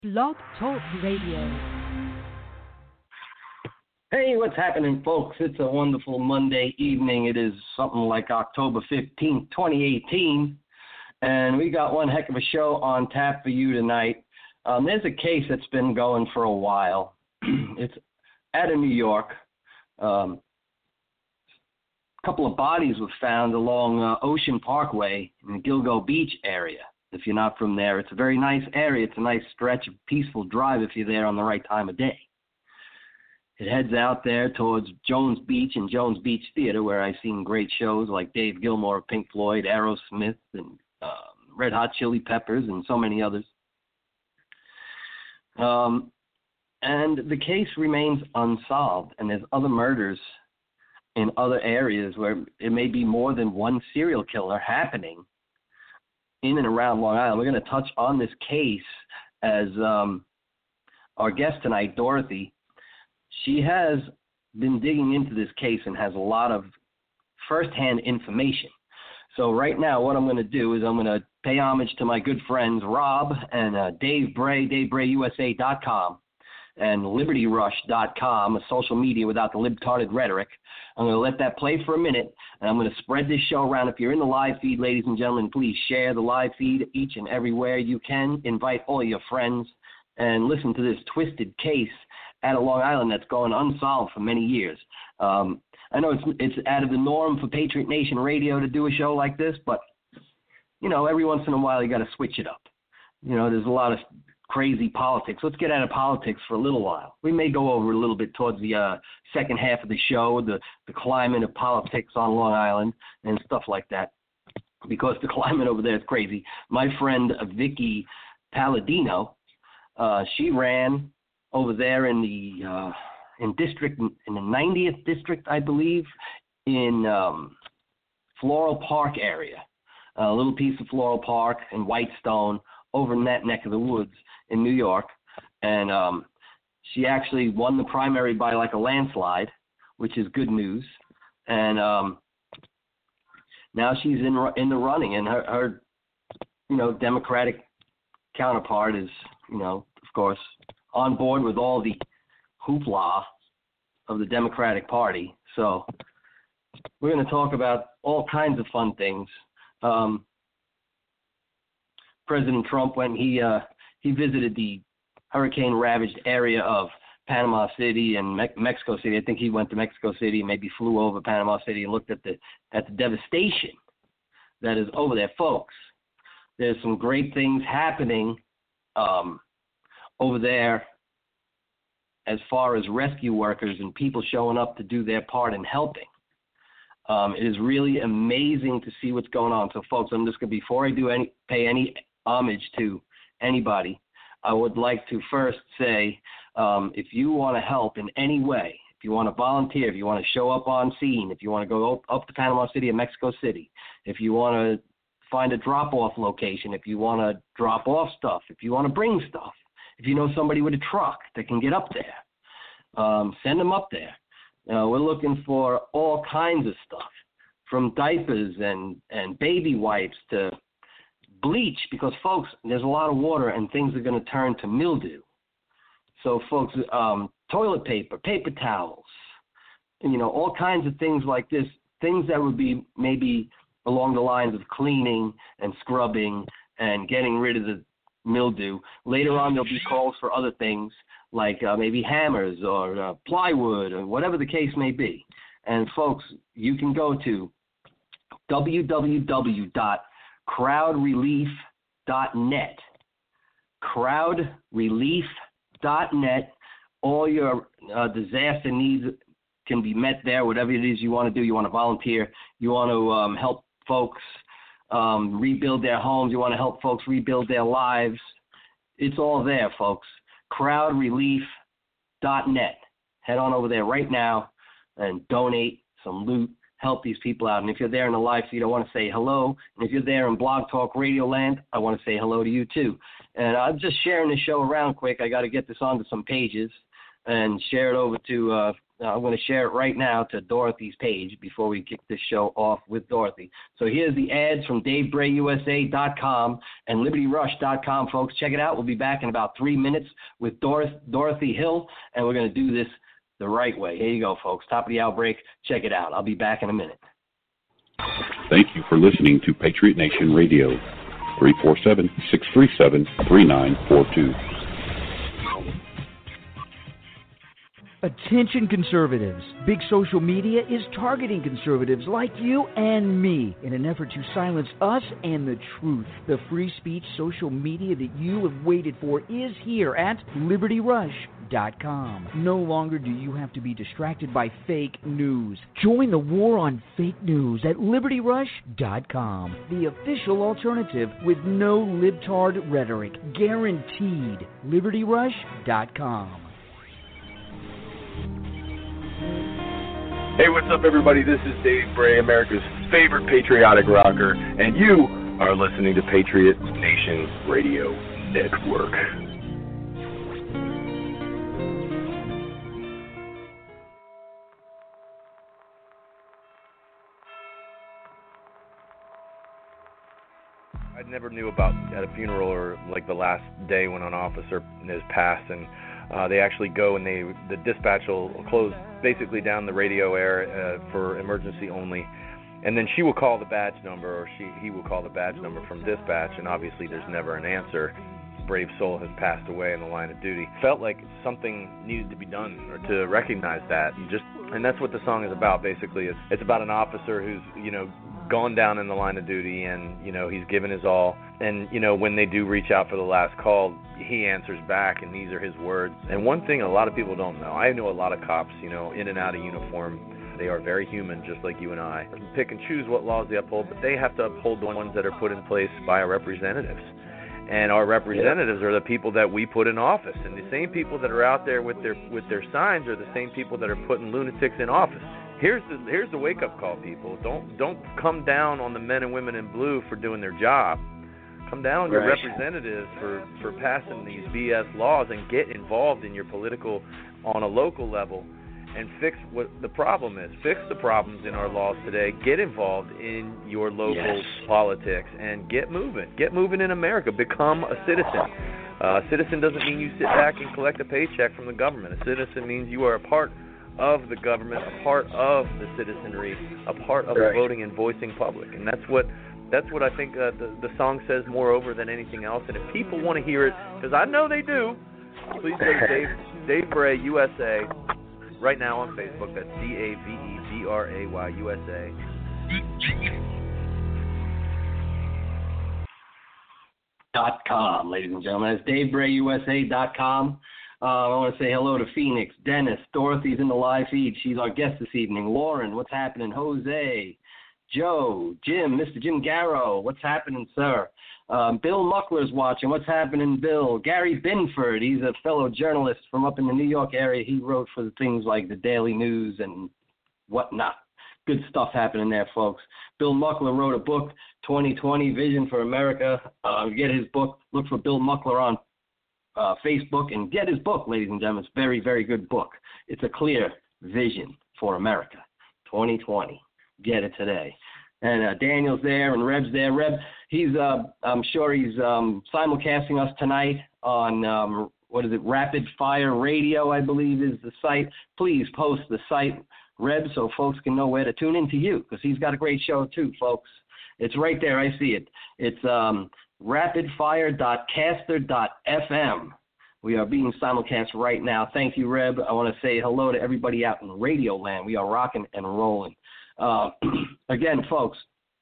Blog Talk Radio. Hey, what's happening, folks? It's a wonderful Monday evening. It is something like October 15th, 2018, and we got one heck of a show on tap for you tonight. There's a case that's been going for a while. It's out of New York. A couple of bodies were found along Ocean Parkway in the Gilgo Beach area. If you're not from there, it's a very nice area. It's a nice stretch of peaceful drive if you're there on the right time of day. It heads out there towards Jones Beach and Jones Beach Theater, where I've seen great shows like Dave Gilmour of Pink Floyd, Aerosmith, and Red Hot Chili Peppers, and so many others. And the case remains unsolved, and there's other murders in other areas where it may be more than one serial killer happening in and around Long Island. We're going to touch on this case as our guest tonight, Dorothy. She has been digging into this case and has a lot of firsthand information. So right now what I'm going to do is I'm going to pay homage to my good friends Rob and Dave Bray, DaveBrayUSA.com, and LibertyRush.com, a social media without the libtarded rhetoric. I'm going to let that play for a minute, and I'm going to spread this show around. If you're in the live feed, ladies and gentlemen, please share the live feed each and everywhere you can. Invite all your friends and listen to this twisted case out of Long Island that's going unsolved for many years. I know it's out of the norm for Patriot Nation Radio to do a show like this, but, you know, every once in a while you got to switch it up. You know, there's a lot of crazy politics. Let's get out of politics for a little while. We may go over a little bit towards the second half of the show, the climate of politics on Long Island and stuff like that, because the climate over there is crazy. My friend Vicky Palladino, she ran over there in the in the 90th district, I believe, in Floral Park area, a little piece of Floral Park and Whitestone over in that neck of the woods in New York. And she actually won the primary by like a landslide, which is good news. And now she's in the running, and her Democratic counterpart is, of course, on board with all the hoopla of the Democratic Party. So we're going to talk about all kinds of fun things. President Trump, when he visited the hurricane-ravaged area of Panama City and Mexico City, I think he went to Mexico City, maybe flew over Panama City and looked at the devastation that is over there. Folks, there's some great things happening over there as far as rescue workers and people showing up to do their part in helping. It is really amazing to see what's going on. So, folks, I'm just going to, before I pay any homage to anybody, I would like to first say, if you want to help in any way, if you want to volunteer, if you want to show up on scene, if you want to go up to Panama City and Mexico City, if you want to find a drop-off location, if you want to drop off stuff, if you want to bring stuff, if you know somebody with a truck that can get up there, send them up there. We're looking for all kinds of stuff, from diapers and baby wipes to bleach, because, folks, there's a lot of water and things are going to turn to mildew. So, folks, toilet paper, paper towels, all kinds of things like this, things that would be maybe along the lines of cleaning and scrubbing and getting rid of the mildew. Later on, there'll be calls for other things like maybe hammers or plywood or whatever the case may be. And, folks, you can go to www.crowdrelief.net. Crowdrelief.net. All your disaster needs can be met there, whatever it is you want to do. You want to volunteer. You want to help folks rebuild their homes. You want to help folks rebuild their lives. It's all there, folks. Crowdrelief.net. Head on over there right now and donate some loot. Help these people out. And if you're there in the live feed, I want to say hello. And if you're there in Blog Talk Radio Land, I want to say hello to you too. And I'm just sharing this show around quick. I got to get this onto some pages and share it over to I'm going to share it right now to Dorothy's page before we kick this show off with Dorothy. So here's the ads from DaveBrayUSA.com and LibertyRush.com, folks. Check it out. We'll be back in about 3 minutes with Dorothy Hill, and we're going to do this the right way. Here you go, folks. Top of the hour break. Check it out. I'll be back in a minute. Thank you for listening to Patriot Nation Radio, 347-637-3942. Attention conservatives. Big social media is targeting conservatives like you and me in an effort to silence us and the truth. The free speech social media that you have waited for is here at LibertyRush.com. No longer do you have to be distracted by fake news. Join the war on fake news at LibertyRush.com, the official alternative with no libtard rhetoric. Guaranteed. LibertyRush.com. Hey, what's up, everybody? This is Dave Bray, America's favorite patriotic rocker, and you are listening to Patriot Nation Radio Network. I never knew about at a funeral or like the last day when an officer is passed, and they actually go and the dispatch will close basically down the radio air for emergency only, and then she will call the badge number, or he will call the badge number from dispatch, and obviously there's never an answer. Brave soul has passed away in the line of duty. Felt like something needed to be done or to recognize that, and that's what the song is about. Basically, it's about an officer who's gone down in the line of duty, and he's given his all, and when they do reach out for the last call, he answers back, and these are his words. And one thing a lot of people don't know, I know a lot of cops, in and out of uniform. They are very human, just like you and I. Pick and choose what laws they uphold, but they have to uphold the ones that are put in place by our representatives. And our representatives are the people that we put in office, and the same people that are out there with their signs are the same people that are putting lunatics in office. Here's the wake-up call, people. Don't come down on the men and women in blue for doing their job. Come down on your representatives for passing these BS laws, and get involved in your political, on a local level, and fix what the problem is. Fix the problems in our laws today. Get involved in your local politics and get moving. Get moving in America. Become a citizen. A citizen doesn't mean you sit back and collect a paycheck from the government. A citizen means you are a part of the government, a part of the citizenry, a part of the voting and voicing public. And that's what I think the song says moreover than anything else. And if people want to hear it, because I know they do, please go to Dave Bray USA right now on Facebook. That's DAVEBRAY USA. .com, ladies and gentlemen. That's DaveBrayUSA.com. I want to say hello to Phoenix, Dennis, Dorothy's in the live feed. She's our guest this evening. Lauren, what's happening? Jose, Joe, Jim, Mr. Jim Garrow, what's happening, sir? Bill Muckler's watching. What's happening, Bill? Gary Binford, he's a fellow journalist from up in the New York area. He wrote for things like the Daily News and whatnot. Good stuff happening there, folks. Bill Muckler wrote a book, 2020 Vision for America. Get his book. Look for Bill Muckler on Facebook and get his book, ladies and gentlemen. It's a very, very good book. It's a clear vision for America, 2020. Get it today. And Daniel's there and Reb's there. Reb, I'm sure he's simulcasting us tonight on, Rapid Fire Radio, I believe is the site. Please post the site, Reb, so folks can know where to tune in to you, because he's got a great show too, folks. It's right there. I see it. It's rapidfire.caster.fm. We are being simulcast right now. Thank you, Reb. I want to say hello to everybody out in Radio Land. We are rocking and rolling. Again, folks,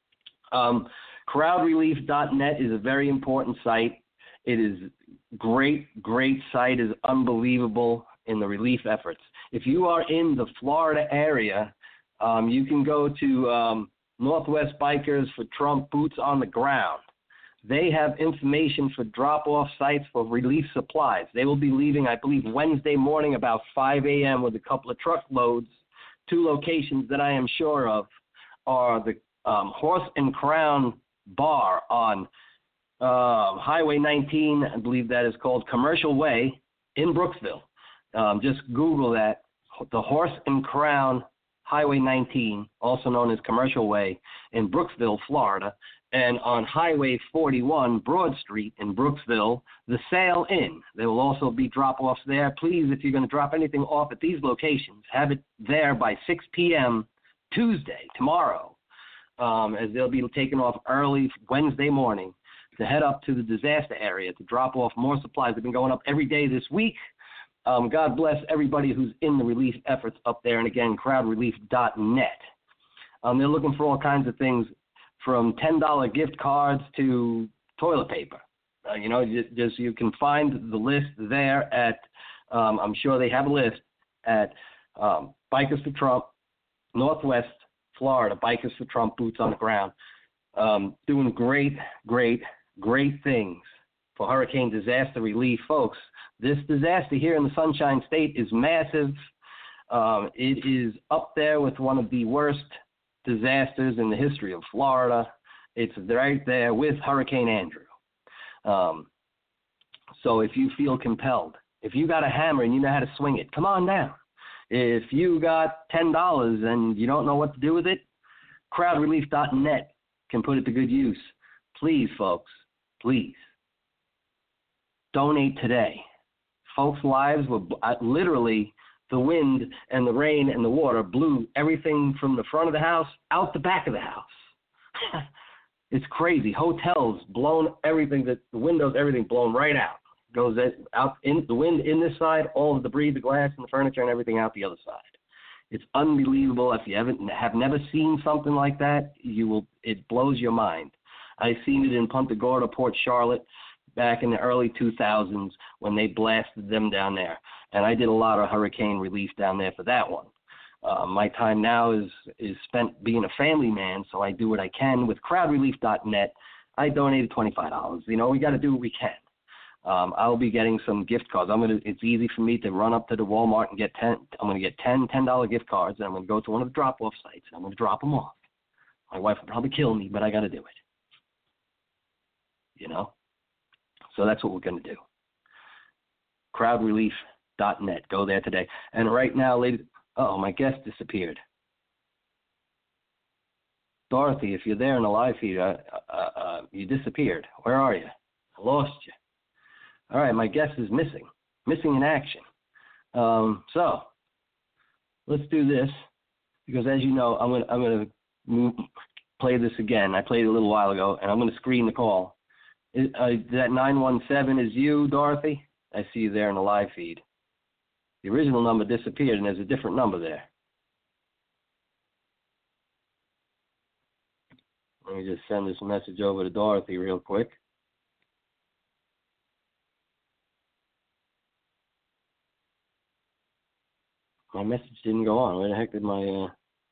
crowdrelief.net is a very important site. It is great site, is unbelievable in the relief efforts. If you are in the Florida area, you can go to Northwest Bikers for Trump Boots on the Ground. They have information for drop-off sites for relief supplies. They will be leaving, I believe, Wednesday morning about 5 a.m. with a couple of truckloads. Two locations that I am sure of are the Horse and Crown Bar on Highway 19, I believe that is called Commercial Way in Brooksville. Just Google that, the Horse and Crown Highway 19, also known as Commercial Way, in Brooksville, Florida, and on Highway 41, Broad Street in Brooksville, the Sail Inn. There will also be drop-offs there. Please, if you're going to drop anything off at these locations, have it there by 6 p.m. Tuesday, tomorrow, as they'll be taking off early Wednesday morning to head up to the disaster area to drop off more supplies. They've been going up every day this week. God bless everybody who's in the relief efforts up there. And again, crowdrelief.net. They're looking for all kinds of things from $10 gift cards to toilet paper. You can find the list there at, I'm sure they have a list at Bikers for Trump, Northwest Florida, Bikers for Trump, boots on the ground, doing great things for hurricane disaster relief. Folks, this disaster here in the Sunshine State is massive. It is up there with one of the worst disasters in the history of Florida. It's right there with Hurricane Andrew. So if you feel compelled, if you got a hammer and you know how to swing it, come on down. If you got $10 and you don't know what to do with it, crowdrelief.net can put it to good use. Please, folks, please, donate today. Folks' lives were literally, the wind and the rain and the water blew everything from the front of the house out the back of the house. It's crazy. Hotels blown, everything, the windows, everything blown right out. Goes out in the wind in this side, all the debris, the glass, and the furniture, and everything out the other side. It's unbelievable. If you have never seen something like that, it blows your mind. I've seen it in Punta Gorda, Port Charlotte, back in the early 2000s when they blasted them down there. And I did a lot of hurricane relief down there for that one. My time now is spent being a family man, so I do what I can. With crowdrelief.net, I donated $25. We got to do what we can. I'll be getting some gift cards. It's easy for me to run up to the Walmart and get 10. I'm going to get $10 gift cards, and I'm going to go to one of the drop-off sites, and I'm going to drop them off. My wife will probably kill me, but I got to do it. So that's what we're going to do. Crowdrelief.net. Go there today. And right now, ladies, my guest disappeared. Dorothy, if you're there in the live feed, you disappeared. Where are you? I lost you. All right, my guest is missing in action. So let's do this, because as you know, I'm going to play this again. I played it a little while ago, and I'm going to screen the call. That 917 is you, Dorothy? I see you there in the live feed. The original number disappeared, and there's a different number there. Let me just send this message over to Dorothy real quick. My message didn't go on. Where the heck did my...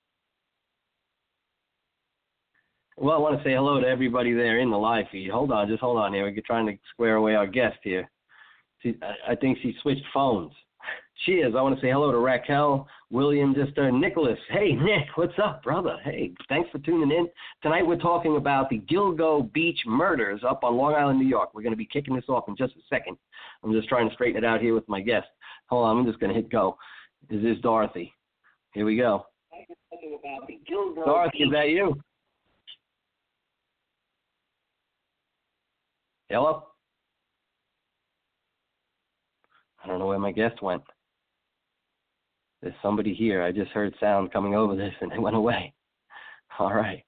Well, I want to say hello to everybody there in the live feed. Just hold on here. We're trying to square away our guest here. I think she switched phones. She is. I want to say hello to Raquel, William, Nicholas. Hey, Nick, what's up, brother? Hey, thanks for tuning in. Tonight we're talking about the Gilgo Beach murders up on Long Island, New York. We're going to be kicking this off in just a second. I'm just trying to straighten it out here with my guest. Hold on, I'm just going to hit go. Is this Dorothy? Here we go. Dorothy, is that you? Hello? I don't know where my guest went. There's somebody here. I just heard sound coming over this, and it went away. All right.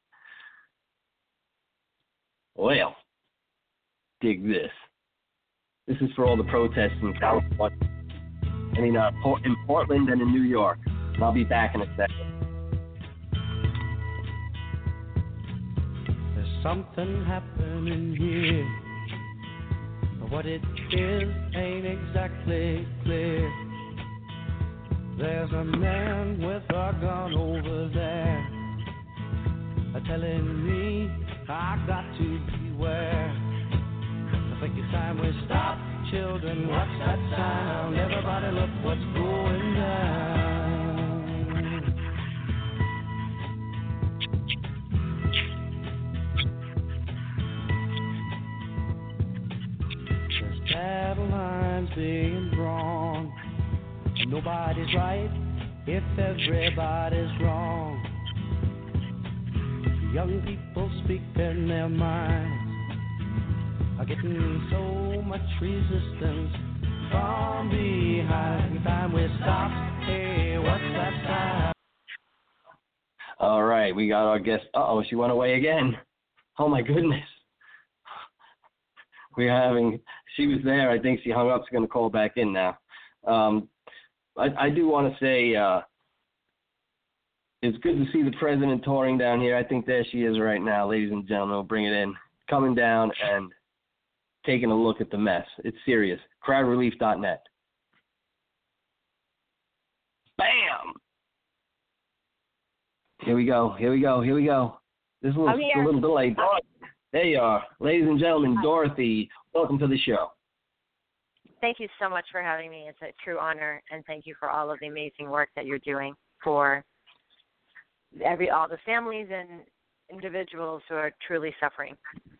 Well, dig this. This is for all the protests in California. In Portland and in New York. And I'll be back in a second. There's something happening here. What it is ain't exactly clear. There's a man with a gun over there, telling me I got to beware. I think it's time we stop, children, watch that sound. Everybody look what's going down. There's battle lines being drawn, and nobody's right if everybody's wrong. Young people speaking their minds are getting so much resistance from behind. Every time we stop, hey, what's that sound? All right, we got our guest. Uh-oh, she went away again. Oh, my goodness. She was there. I think she hung up. She's going to call back in now. I do want to say it's good to see the president touring down here. I think there she is right now, ladies and gentlemen. We'll bring it in. Coming down and taking a look at the mess. It's serious. Crowdrelief.net. Bam! Here we go. This is a little delayed. There you are. Ladies and gentlemen, Dorothy, welcome to the show. Thank you so much for having me. It's a true honor, and thank you for all of the amazing work that you're doing for all the families and individuals who are truly suffering.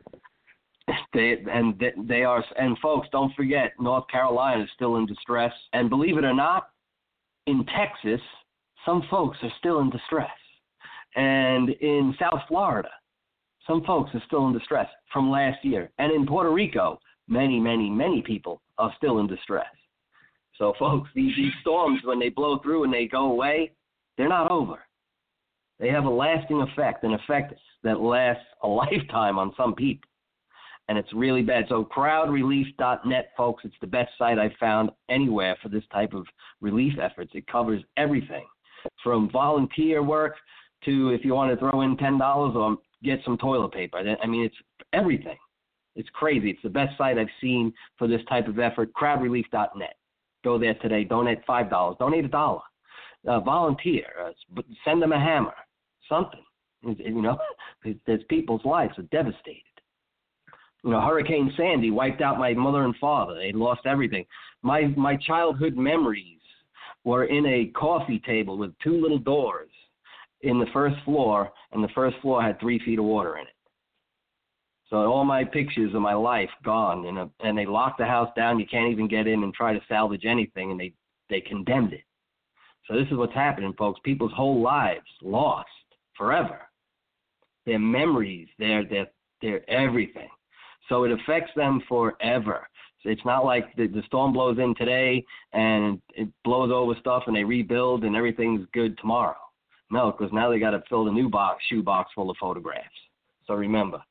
They are, and folks, don't forget, North Carolina is still in distress, and believe it or not, in Texas, some folks are still in distress, and in South Florida, some folks are still in distress from last year, and in Puerto Rico, many, many, many people are still in distress. So, folks, these storms, when they blow through and they go away, they're not over. They have a lasting effect, an effect that lasts a lifetime on some people. And it's really bad. So crowdrelief.net, folks, it's the best site I've found anywhere for this type of relief efforts. It covers everything from volunteer work to if you want to throw in $10 or get some toilet paper. I mean, it's everything. It's crazy. It's the best site I've seen for this type of effort, crowdrelief.net. Go there today. Donate $5. Donate $1. Volunteer. Send them a hammer. Something. You know, there's people's lives are devastated. You know, Hurricane Sandy wiped out my mother and father. They lost everything. My childhood memories were in a coffee table with two little doors in the first floor, and the first floor had 3 feet of water in it. So all my pictures of my life gone, and they locked the house down. You can't even get in and try to salvage anything, and they condemned it. So this is what's happening, folks. People's whole lives lost forever. Their memories, their everything. So it affects them forever. So it's not like the storm blows in today and it blows over stuff and they rebuild and everything's good tomorrow. No, because now they got to fill the new shoebox full of photographs. So remember,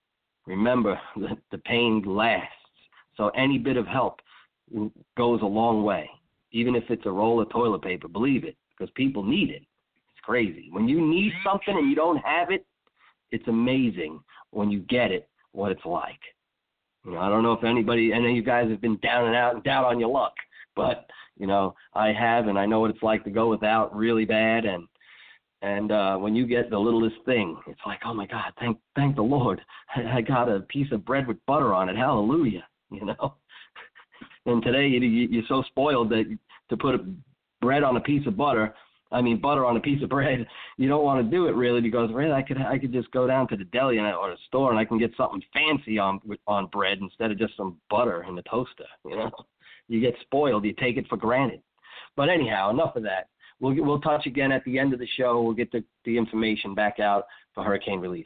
the pain lasts. So any bit of help goes a long way, even if it's a roll of toilet paper. Believe it, because people need it. It's crazy. When you need something and you don't have it, it's amazing when you get it what it's like. You know, I don't know if any of you guys have been down and out and down on your luck, but, you know, I have, and I know what it's like to go without really bad, and when you get the littlest thing, it's like, oh my God, thank the Lord. I got a piece of bread with butter on it. Hallelujah. You know? And today you're so spoiled that to put butter on a piece of bread, you don't want to do it really because really I could just go down to the deli or the store and I can get something fancy on bread instead of just some butter in the toaster. You know? You get spoiled. You take it for granted. But anyhow, enough of that. We'll touch again at the end of the show. We'll get the information back out for hurricane relief.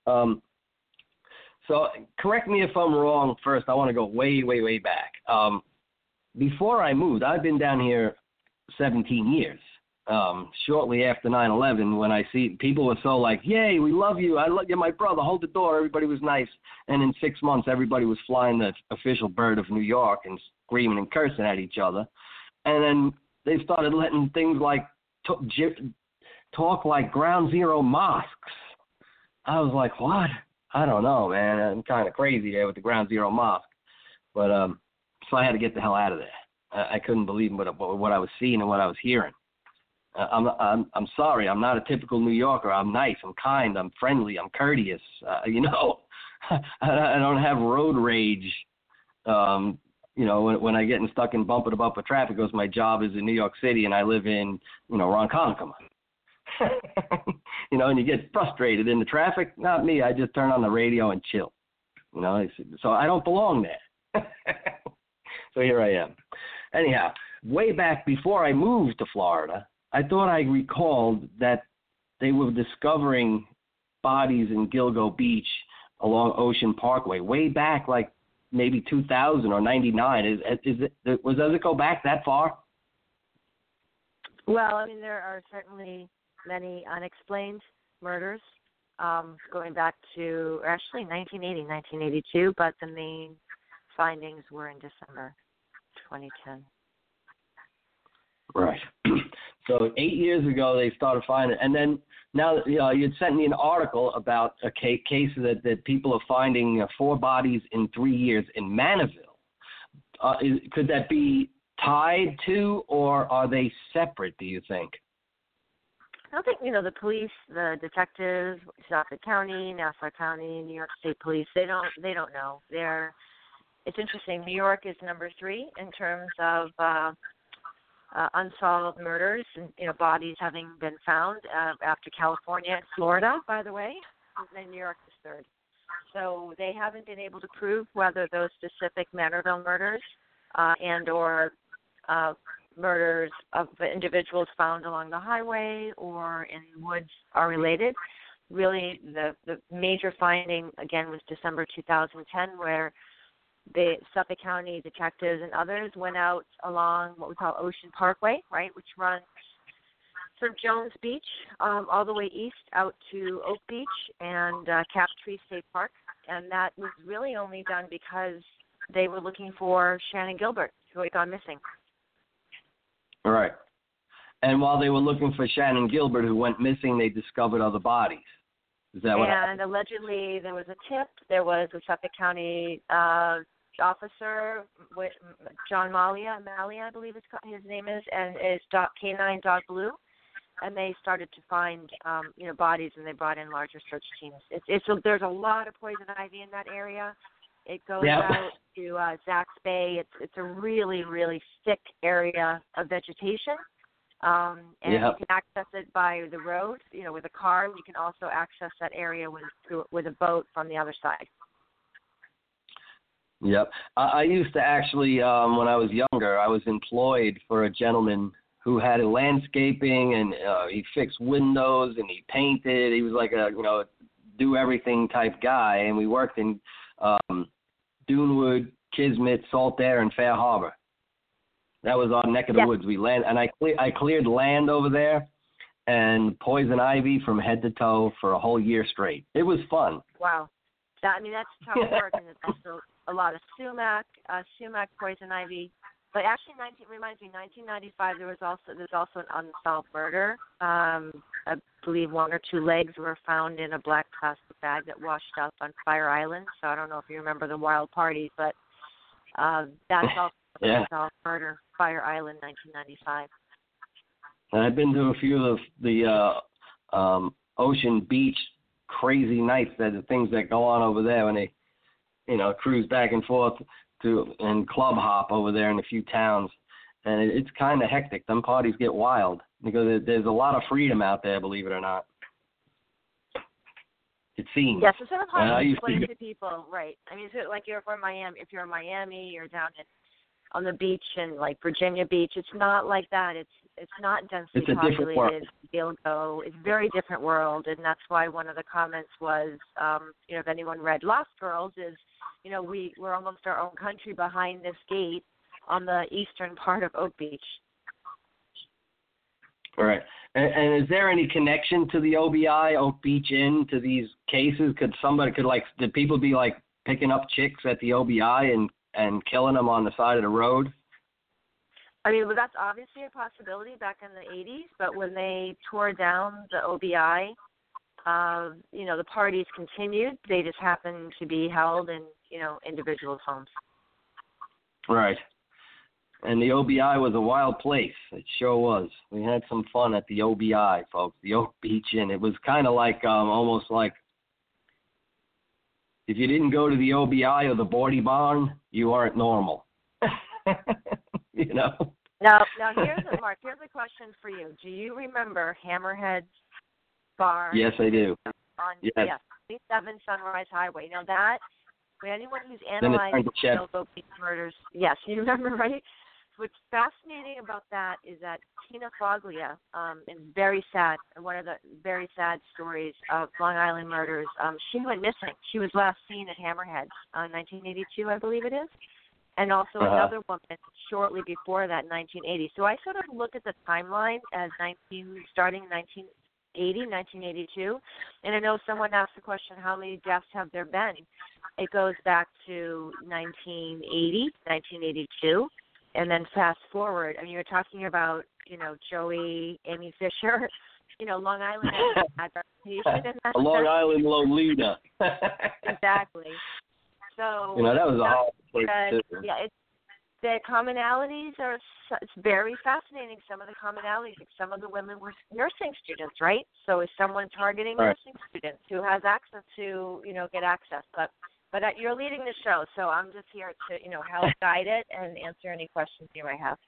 So correct me if I'm wrong. First, I want to go way, way, way back. Before I moved, I've been down here 17 years. Shortly after 9/11, when I see people were so like, yay, we love you. I love you, my brother. Hold the door. Everybody was nice. And in 6 months, everybody was flying the official bird of New York and screaming and cursing at each other. And then they started letting things like talk like Ground Zero mosques. I was like, what? I don't know, man. I'm kind of crazy there with the Ground Zero mosque. But so I had to get the hell out of there. I couldn't believe what I was seeing and what I was hearing. I'm sorry. I'm not a typical New Yorker. I'm nice. I'm kind. I'm friendly. I'm courteous. You know, I don't have road rage. You know, when I get stuck in bumper-to-bumper traffic, because my job is in New York City and I live in, you know, Ronkonkoma. You know, and you get frustrated in the traffic. Not me. I just turn on the radio and chill. You know, so I don't belong there. So here I am. Anyhow, way back before I moved to Florida, I thought I recalled that they were discovering bodies in Gilgo Beach along Ocean Parkway way back, like maybe 2000 or 99. Does it go back that far? Well, I mean, there are certainly many unexplained murders going back to actually 1980, 1982, but the main findings were in December 2010. Right. So 8 years ago they started finding it, and then now you'd sent me an article about a case that people are finding 4 bodies in 3 years in Maniville. Could that be tied to, or are they separate, do you think? I don't think, the police, the detectives, Suffolk County, Nassau County, New York State Police, they don't know. It's interesting. New York is number 3 in terms of unsolved murders and bodies having been found after California and Florida, by the way, and then New York is 3rd. So they haven't been able to prove whether those specific Maniville murders and or murders of individuals found along the highway or in woods are related. Really, the major finding, again, was December 2010, where the Suffolk County detectives and others went out along what we call Ocean Parkway, right, which runs from Jones Beach all the way east out to Oak Beach and Captree State Park. And that was really only done because they were looking for Shannon Gilbert, who had gone missing. All right. And while they were looking for Shannon Gilbert, who went missing, they discovered other bodies. Is that what happened? And allegedly there was a tip. There was a Suffolk County officer, John Malia, I believe his name is, and is Canine Dog Blue. And they started to find, bodies, and they brought in larger search teams. There's a lot of poison ivy in that area. It goes out to Zacks Bay. It's a really, really thick area of vegetation. And you can access it by the road, with a car. You can also access that area with a boat from the other side. Yep. I used to actually, when I was younger, I was employed for a gentleman who had a landscaping, and he fixed windows and he painted. He was like a, do everything type guy, and we worked in Dunewood, Kismet, Saltaire, and Fair Harbor. That was our neck of the woods. I cleared land over there and poison ivy from head to toe for a whole year straight. It was fun. Wow. That's tough work, and it's also a lot of sumac poison ivy. But actually, reminds me, 1995, there's also an unsolved murder. I believe 1 or 2 legs were found in a black plastic bag that washed up on Fire Island. So I don't know if you remember the wild parties, but that's also an unsolved murder, Fire Island, 1995. And I've been to a few of the Ocean Beach crazy nights, the things that go on over there when they, cruise back and forth and club hop over there in a few towns. And it's kind of hectic. Them parties get wild because there's a lot of freedom out there, believe it or not. It seems. Yes, it's sort of hard to explain to people, right? I mean, it's like if you're in Miami, you're down on the beach in like Virginia Beach. It's not like that. It's not densely populated. Gilgo. It's a very different world, and that's why one of the comments was, if anyone read Lost Girls, is, we're almost our own country behind this gate on the eastern part of Oak Beach. All right. And is there any connection to the OBI, Oak Beach Inn, to these cases? Did people be like picking up chicks at the OBI and killing them on the side of the road? I mean, well, that's obviously a possibility back in the 80s, but when they tore down the OBI, the parties continued. They just happened to be held in, individuals' homes. Right. And the OBI was a wild place. It sure was. We had some fun at the OBI, folks, the Oak Beach Inn. It was kind of like, almost like, if you didn't go to the OBI or the Bordy Barn, you aren't normal. Now here's a question for you. Do you remember Hammerhead's Bar? Yes, I do. Yes. 27 Sunrise Highway. Now that, for anyone who's analyzed Gilgo Beach murders, yes, you remember, right? what's fascinating about that is that Tina Foglia is very sad. One of the very sad stories of Long Island murders. She went missing. She was last seen at Hammerhead in 1982, I believe it is, and also another woman shortly before that, 1980. So I sort of look at the timeline as starting in 1982, and I know someone asked the question, how many deaths have there been? It goes back to 1980, 1982, and then fast forward. I mean, you're talking about, Joey, Amy Fisher, Long Island has a reputation in that. Long Island Lolita. Exactly. So that was a hard place too. Yeah, the commonalities it's very fascinating. Some of the commonalities, like some of the women were nursing students, right? So is someone targeting nursing students who has access to, get access? But you're leading the show, so I'm just here to, help guide it and answer any questions you might have.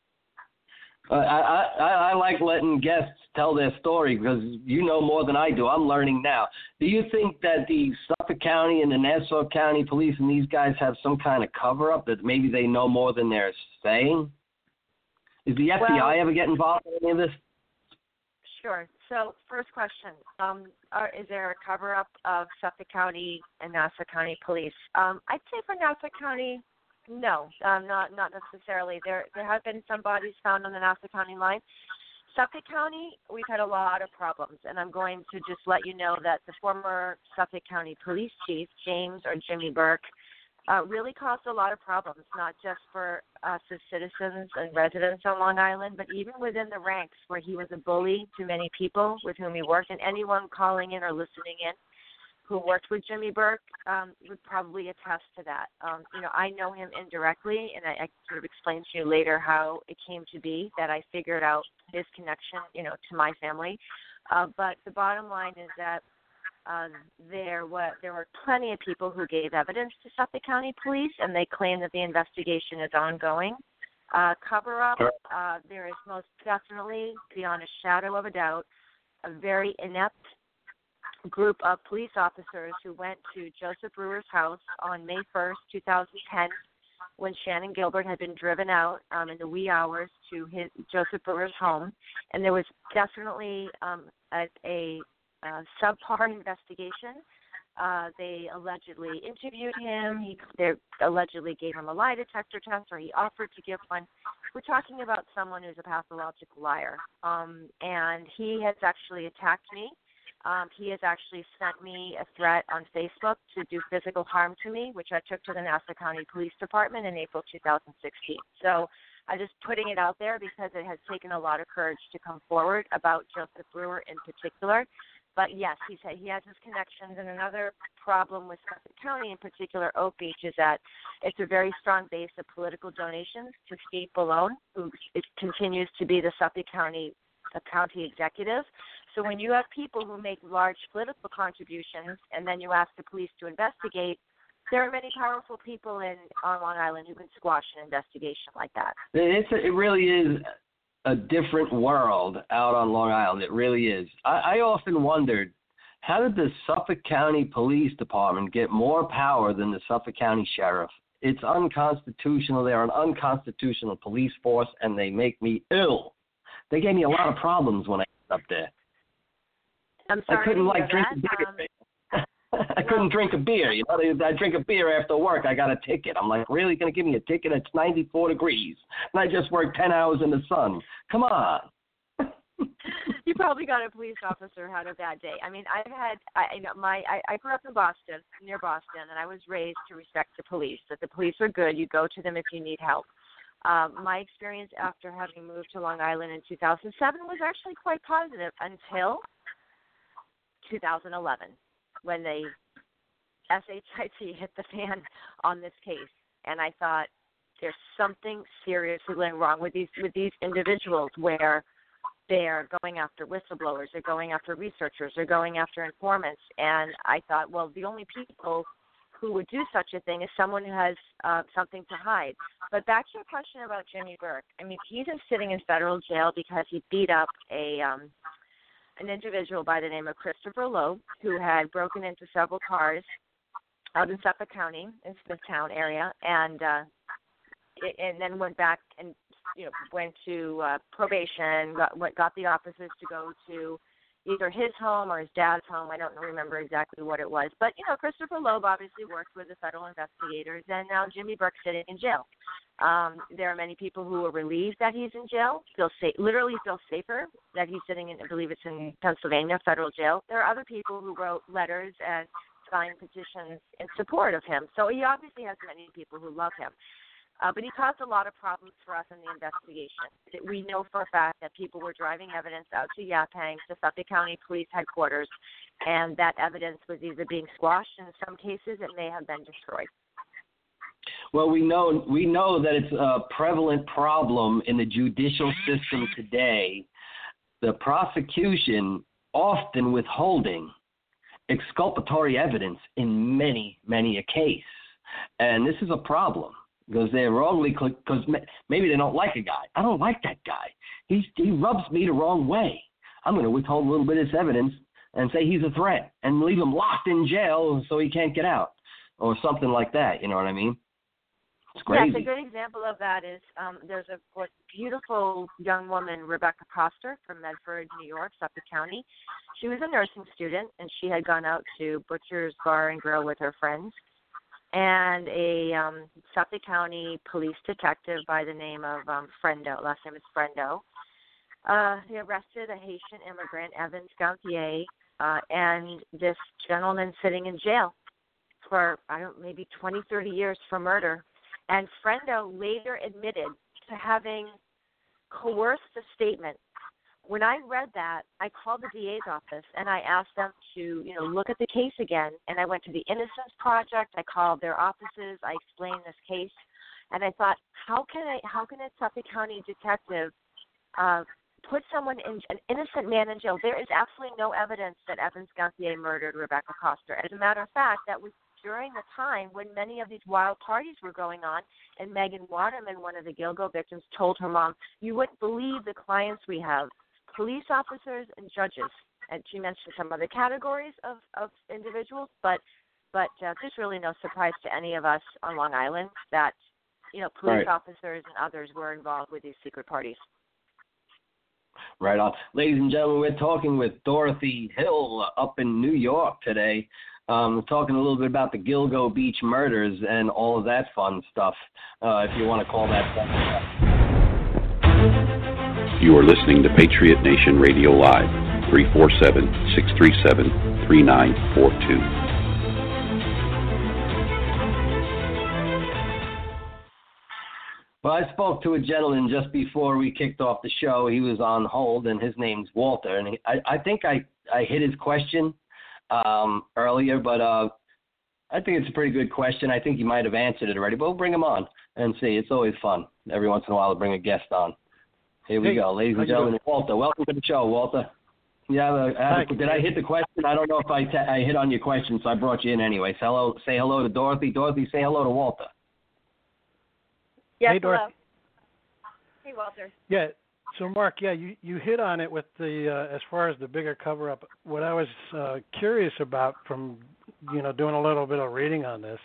I like letting guests tell their story because you know more than I do. I'm learning now. Do you think that the Suffolk County and the Nassau County Police and these guys have some kind of cover-up that maybe they know more than they're saying? Is the FBI ever get involved in any of this? Sure. So first question, is there a cover-up of Suffolk County and Nassau County Police? I'd say for Nassau County, no, not necessarily. There have been some bodies found on the Nassau County line. Suffolk County, we've had a lot of problems, and I'm going to just let you know that the former Suffolk County Police Chief, James or Jimmy Burke, really caused a lot of problems, not just for us as citizens and residents on Long Island, but even within the ranks where he was a bully to many people with whom he worked, and anyone calling in or listening in who worked with Jimmy Burke would probably attest to that. I know him indirectly, and I sort of explained to you later how it came to be that I figured out his connection, to my family. But the bottom line is that there were plenty of people who gave evidence to Suffolk County Police, and they claim that the investigation is ongoing. Cover-up, there is most definitely, beyond a shadow of a doubt, a very inept group of police officers who went to Joseph Brewer's house on May 1st, 2010, when Shannon Gilbert had been driven out in the wee hours to Joseph Brewer's home. And there was definitely a subpar investigation. They allegedly interviewed him. They allegedly gave him a lie detector test, or he offered to give one. We're talking about someone who's a pathological liar. And he has actually attacked me. He has actually sent me a threat on Facebook to do physical harm to me, which I took to the Nassau County Police Department in April 2016. So I'm just putting it out there because it has taken a lot of courage to come forward about Joseph Brewer in particular. But yes, he said he has his connections. And another problem with Suffolk County, in particular Oak Beach, is that it's a very strong base of political donations to Steve Ballone, who continues to be the Suffolk County executive. So when you have people who make large political contributions and then you ask the police to investigate, there are many powerful people on Long Island who can squash an investigation like that. It really is a different world out on Long Island. It really is. I often wondered, how did the Suffolk County Police Department get more power than the Suffolk County Sheriff? It's unconstitutional. They're an unconstitutional police force, and they make me ill. They gave me a lot of problems when I got up there. I'm sorry. I couldn't drink a beer. I couldn't drink a beer. I drink a beer after work. I got a ticket. I'm like, really going to give me a ticket? It's 94 degrees, and I just worked 10 hours in the sun. Come on. You probably got a police officer who had a bad day. I mean, I grew up in Boston, near Boston, and I was raised to respect the police. That the police are good. You go to them if you need help. My experience after having moved to Long Island in 2007 was actually quite positive until 2011, when the SHIT hit the fan on this case, and I thought there's something seriously going wrong with these individuals, where they're going after whistleblowers, they're going after researchers, they're going after informants, and I thought, well, the only people who would do such a thing is someone who has something to hide. But back to your question about Jimmy Burke, I mean, he's sitting in federal jail because he beat up an individual by the name of Christopher Loeb, who had broken into several cars out in Suffolk County, in Smithtown area, and and then went back and went to probation, got the officers to go to either his home or his dad's home. I don't remember exactly what it was. But, Christopher Loeb obviously worked with the federal investigators, and now Jimmy Burke's sitting in jail. There are many people who are relieved that he's in jail, literally feel safer that he's sitting in, I believe it's in Pennsylvania, federal jail. There are other people who wrote letters and signed petitions in support of him. So he obviously has many people who love him. But he caused a lot of problems for us in the investigation. We know for a fact that people were driving evidence out to Yaphank, to Suffolk County Police Headquarters, and that evidence was either being squashed. In some cases, it may have been destroyed. Well, we know that it's a prevalent problem in the judicial system today. The prosecution often withholding exculpatory evidence in many a case, and this is a problem. Because they're wrongly, because maybe they don't like a guy. I don't like that guy. He rubs me the wrong way. I'm going to withhold a little bit of his evidence and say he's a threat and leave him locked in jail so he can't get out or something like that. You know what I mean? It's crazy. Yes, a good example of that is there's a beautiful young woman, Rebecca Coster from Medford, New York, Suffolk County. She was a nursing student, and she had gone out to Butcher's Bar and Grill with her friends. And a Suffolk County police detective by the name of Frendo, last name is Frendo, they arrested a Haitian immigrant, Evan Scoutier, and this gentleman sitting in jail for, maybe 20, 30 years for murder. And Frendo later admitted to having coerced a statement. When I read that, I called the DA's office and I asked them to, look at the case again. And I went to the Innocence Project. I called their offices. I explained this case, and I thought, how can a Suffolk County detective put an innocent man in jail? There is absolutely no evidence that Evan Scoutier murdered Rebecca Coster. As a matter of fact, that was during the time when many of these wild parties were going on, and Megan Waterman, one of the Gilgo victims, told her mom, "You wouldn't believe the clients we have. Police officers and judges," and she mentioned some other categories of individuals, but there's really no surprise to any of us on Long Island that police officers and others were involved with these secret parties. Right on. Ladies and gentlemen, we're talking with Dorothy Hill up in New York today. We're talking a little bit about the Gilgo Beach murders and all of that fun stuff, if you want to call that fun stuff. You are listening to Patriot Nation Radio Live, 347-637-3942. Well, I spoke to a gentleman just before we kicked off the show. He was on hold, and his name's Walter. And I think I hit his question earlier, but I think it's a pretty good question. I think he might have answered it already, but we'll bring him on and see. It's always fun every once in a while to bring a guest on. Here we go, ladies and gentlemen. Walter, welcome to the show, Walter. Yeah, did I hit the question? I don't know if I hit on your question, so I brought you in anyway. So say hello to Dorothy. Dorothy, say hello to Walter. Yes, hey, Dorothy. Hello. Hey, Walter. Yeah. So, Mark, you hit on it with the as far as the bigger cover-up. What I was curious about from doing a little bit of reading on this,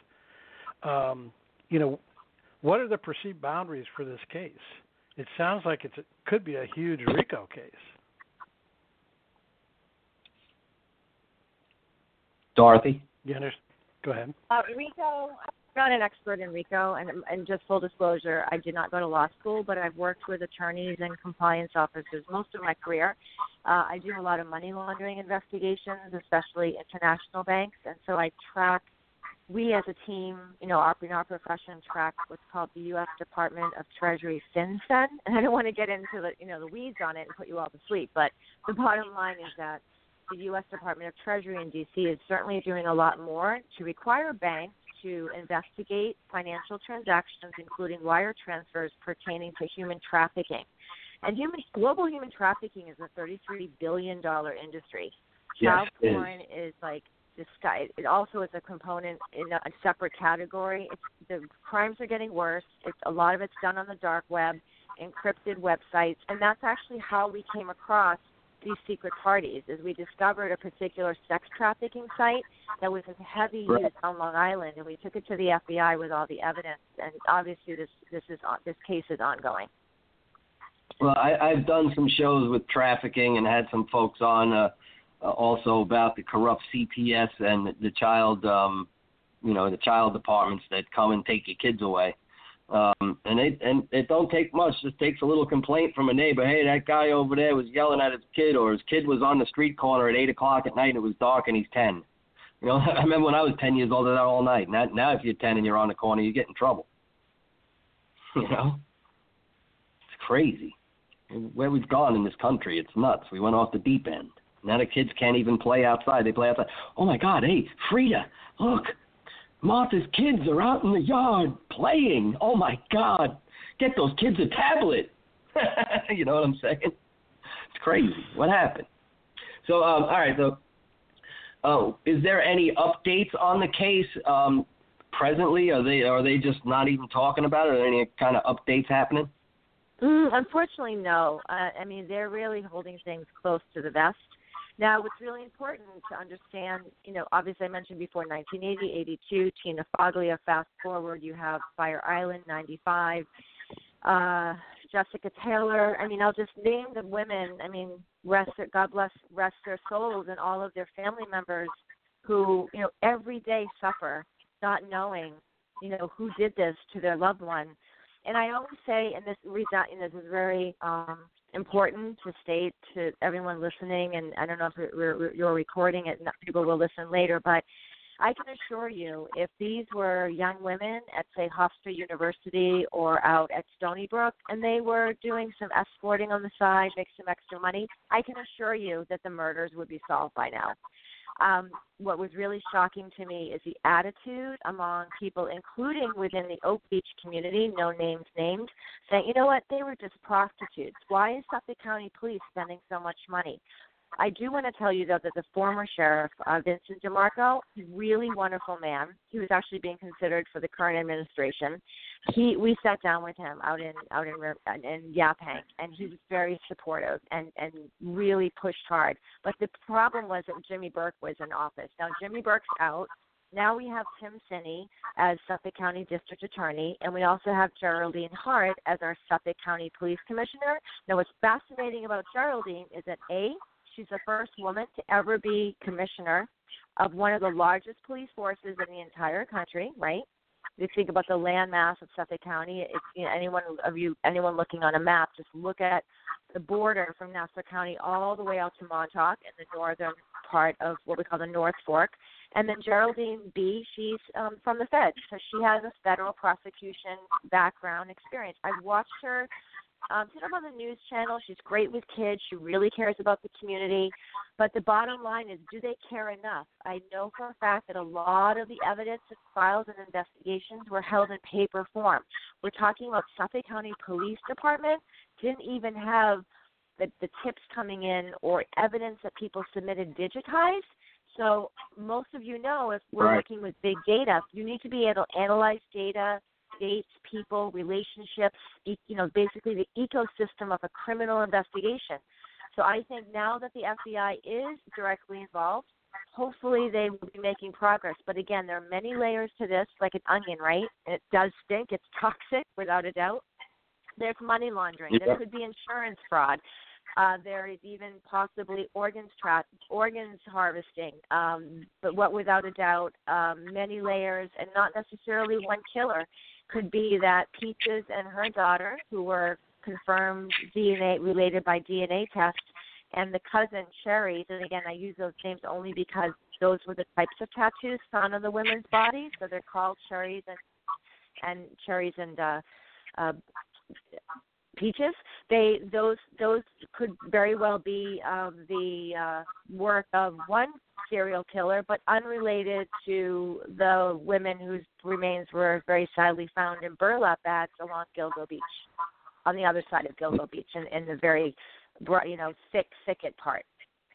what are the perceived boundaries for this case? It sounds like it could be a huge RICO case. Dorothy? You understand? Go ahead. RICO, I'm not an expert in RICO, and just full disclosure, I did not go to law school, but I've worked with attorneys and compliance officers most of my career. I do a lot of money laundering investigations, especially international banks, and so we as a team, in our profession track what's called the U.S. Department of Treasury FinCEN, and I don't want to get into the weeds on it and put you all to sleep, but the bottom line is that the U.S. Department of Treasury in D.C. is certainly doing a lot more to require banks to investigate financial transactions, including wire transfers pertaining to human trafficking. And global human trafficking is a $33 billion industry. Child porn is like it also is a component in a separate category. The crimes are getting worse. A lot of it's done on the dark web, encrypted websites, and that's actually how we came across these secret parties is we discovered a particular sex trafficking site that was a heavy use on Long Island, and we took it to the FBI with all the evidence. And obviously, this case is ongoing. Well, I've done some shows with trafficking and had some folks on also about the corrupt CPS and the child, the child departments that come and take your kids away. And it don't take much. Just takes a little complaint from a neighbor. Hey, that guy over there was yelling at his kid, or his kid was on the street corner at 8 o'clock at night and it was dark and he's 10. I remember when I was 10 years old, I did that all night. Now if you're 10 and you're on the corner, you get in trouble. It's crazy. Where we've gone in this country, it's nuts. We went off the deep end. Now the kids can't even play outside. They play outside. Oh, my God. Hey, Frida, look. Martha's kids are out in the yard playing. Oh, my God. Get those kids a tablet. You know what I'm saying? It's crazy. What happened? So, all right. So, is there any updates on the case presently? Are they just not even talking about it? Are there any kind of updates happening? Unfortunately, no. They're really holding things close to the vest. Now, what's really important to understand, obviously I mentioned before 1980, 82, Tina Foglia, fast forward, you have Fire Island, 95, Jessica Taylor. I'll just name the women. God rest their souls and all of their family members who, every day suffer not knowing, who did this to their loved one. And I always say, and this is very important to state to everyone listening, and I don't know if you're recording it and people will listen later, but I can assure you, if these were young women at, say, Hofstra University or out at Stony Brook, and they were doing some escorting on the side, make some extra money, I can assure you that the murders would be solved by now. What was really shocking to me is the attitude among people, including within the Oak Beach community, no names named, saying, you know what, they were just prostitutes. Why is Suffolk County Police spending so much money? I do want to tell you, though, that the former sheriff, Vincent DeMarco, really wonderful man. He was actually being considered for the current administration. We sat down with him out in Yaphank, and he was very supportive and really pushed hard. But the problem was that Jimmy Burke was in office. Now, Jimmy Burke's out. Now we have Tim Sinney as Suffolk County District Attorney, and we also have Geraldine Hart as our Suffolk County Police Commissioner. Now, what's fascinating about Geraldine is that, she's the first woman to ever be commissioner of one of the largest police forces in the entire country, right? If you think about the landmass of Suffolk County, it's, anyone looking on a map, just look at the border from Nassau County all the way out to Montauk in the northern part of what we call the North Fork. And then Geraldine B., she's from the Fed, so she has a federal prosecution background experience. I've watched her sit up on the news channel. She's great with kids. She really cares about the community. But the bottom line is, do they care enough? I know for a fact that a lot of the evidence and files and investigations were held in paper form. We're talking about Suffolk County Police Department didn't even have the tips coming in or evidence that people submitted digitized. So most of if we're working with big data, you need to be able to analyze data, dates, people, relationships, basically the ecosystem of a criminal investigation. So I think now that the FBI is directly involved, hopefully they will be making progress. But again, there are many layers to this, like an onion, right? And it does stink. It's toxic, without a doubt. There's money laundering. There could be insurance fraud. There is even possibly organs harvesting, but without a doubt, many layers, and not necessarily one killer. Could be that Peaches and her daughter, who were confirmed DNA related by DNA tests, and the cousin Cherries, and again, I use those names only because those were the types of tattoos found on the women's bodies, so they're called Cherries and Cherries and Peaches. Those could very well be the work of one serial killer, but unrelated to the women whose remains were very sadly found in burlap bags along Gilgo Beach, on the other side of Gilgo Beach, in the very, thicket part.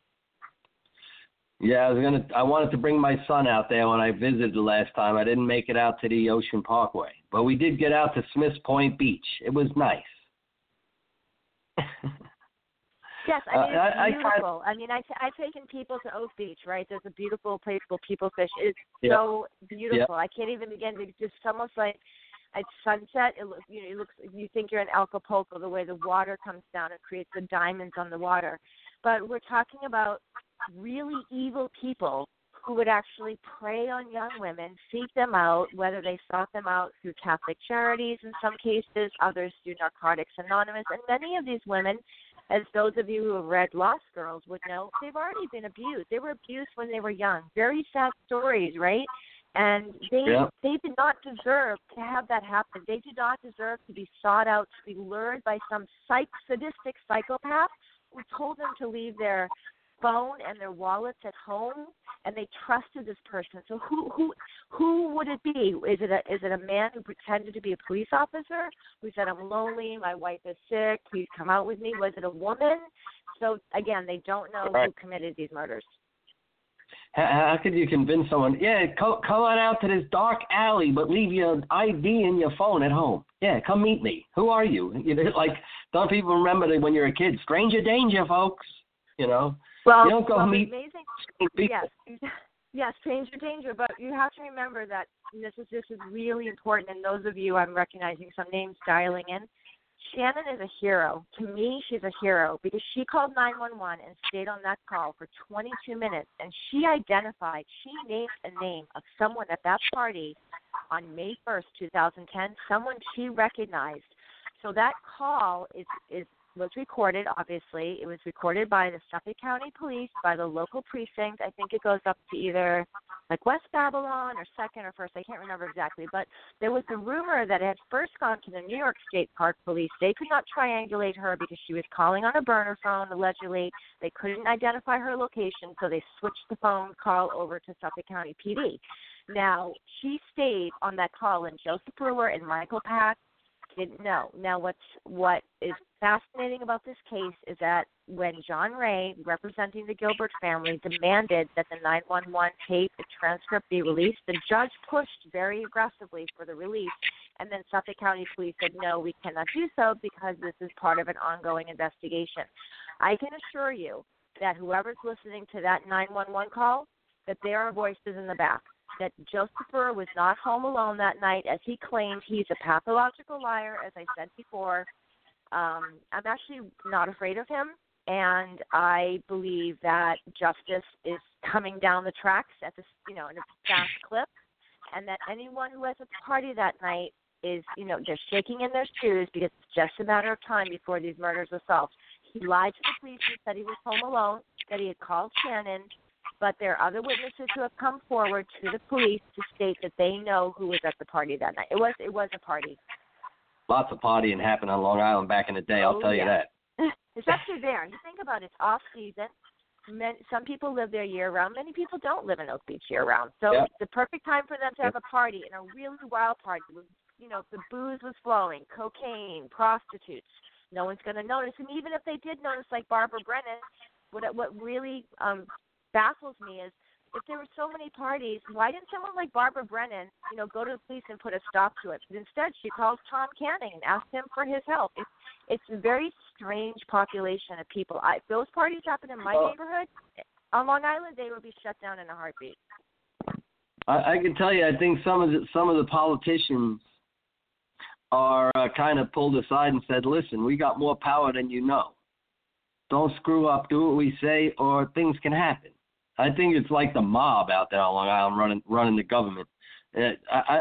Yeah, I wanted to bring my son out there when I visited the last time. I didn't make it out to the Ocean Parkway, but we did get out to Smiths Point Beach. It was nice. Yes, I mean, it's beautiful. I've taken people to Oak Beach, right? There's a beautiful place called People Fish. It's so beautiful. I can't even begin to. It's almost like at sunset. It looks. You think you're in Acapulco, the way the water comes down and creates the diamonds on the water. But we're talking about really evil people who would actually prey on young women, seek them out, whether they sought them out through Catholic charities in some cases, others through Narcotics Anonymous. And many of these women, as those of you who have read Lost Girls would know, they've already been abused. They were abused when they were young. Very sad stories, right? And they did not deserve to have that happen. They did not deserve to be sought out, to be lured by some sadistic psychopath who told them to leave their phone and their wallets at home, and they trusted this person. So who would it be? Is it a man who pretended to be a police officer who said, I'm lonely, my wife is sick, please come out with me? Was it a woman? So again, they don't know who committed these murders. How could you convince someone, come on out to this dark alley, but leave your ID and your phone at home? Yeah, come meet me. Who are you? Like, don't people remember that when you're a kid? Stranger danger, folks. Well, you don't go meet people. Yes, stranger danger. But you have to remember that this is really important. And those of you, I'm recognizing some names dialing in. Shannon is a hero. To me, she's a hero because she called 911 and stayed on that call for 22 minutes. And she named a name of someone at that party on May 1st, 2010, someone she recognized. So that call was recorded, obviously. It was recorded by the Suffolk County Police, by the local precinct. I think it goes up to either like West Babylon or 2nd or 1st. I can't remember exactly. But there was the rumor that it had first gone to the New York State Park Police. They could not triangulate her because she was calling on a burner phone, allegedly. They couldn't identify her location, so they switched the phone call over to Suffolk County PD. Now, she stayed on that call, and Joseph Brewer and Michael Pack didn't know. Now, what is fascinating about this case is that when John Ray, representing the Gilbert family, demanded that the 911 tape and transcript be released, the judge pushed very aggressively for the release, and then Suffolk County Police said, no, we cannot do so because this is part of an ongoing investigation. I can assure you that whoever's listening to that 911 call, that there are voices in the back, that Joseph Brewer was not home alone that night, as he claimed. He's a pathological liar, as I said before. I'm actually not afraid of him, and I believe that justice is coming down the tracks at this, in a fast clip, and that anyone who was at the party that night is, they're shaking in their shoes because it's just a matter of time before these murders are solved. He lied to the police and said he was home alone, that he had called Shannon, but there are other witnesses who have come forward to the police to state that they know who was at the party that night. It was a party. Lots of partying happened on Long Island back in the day, I'll tell you that. It's actually there. You think about it, it's off season. Some people live there year round. Many people don't live in Oak Beach year round. So It's the perfect time for them to have a party, and a really wild party. The booze was flowing, cocaine, prostitutes. No one's going to notice. And even if they did notice, like Barbara Brennan, what really baffles me is if there were so many parties, why didn't someone like Barbara Brennan, go to the police and put a stop to it? But instead, she calls Tom Canning and asks him for his help. It's a very strange population of people. If those parties happen in my neighborhood, on Long Island, they would be shut down in a heartbeat. I can tell you, I think some of the politicians are kind of pulled aside and said, listen, we got more power than you know. Don't screw up, do what we say, or things can happen. I think it's like the mob out there on Long Island running the government. It's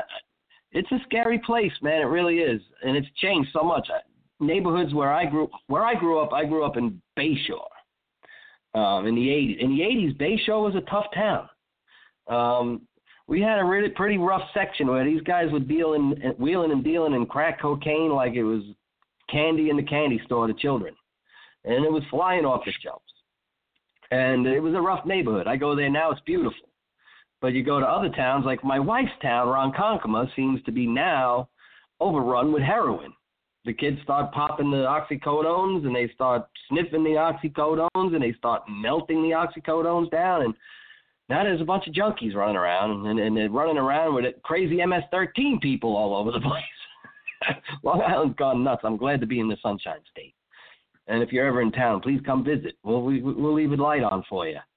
a scary place, man. It really is, and it's changed so much. Neighborhoods where I grew up in Bayshore in the 80s. In the 80s, Bayshore was a tough town. We had a really pretty rough section where these guys were wheeling and dealing in crack cocaine like it was candy in the candy store to children, and it was flying off the shelves. And it was a rough neighborhood. I go there now, it's beautiful. But you go to other towns, like my wife's town, Ronkonkoma, seems to be now overrun with heroin. The kids start popping the oxycodones, and they start sniffing the oxycodones, and they start melting the oxycodones down. And now there's a bunch of junkies running around, and they're running around with crazy MS-13 people all over the place. Long Island's gone nuts. I'm glad to be in the Sunshine State. And if you're ever in town, please come visit. We'll leave a light on for you.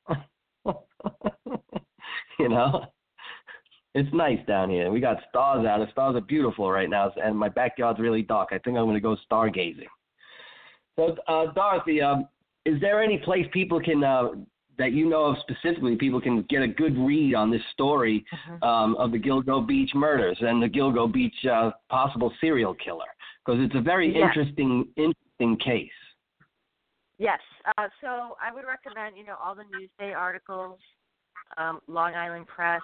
You know, it's nice down here. We got stars out. The stars are beautiful right now, and my backyard's really dark. I think I'm going to go stargazing. So, Dorothy, is there any place people can, that you know of specifically, people can get a good read on this story of the Gilgo Beach murders and the Gilgo Beach possible serial killer? Because it's a very interesting case. Yes. So I would recommend, all the Newsday articles, Long Island Press,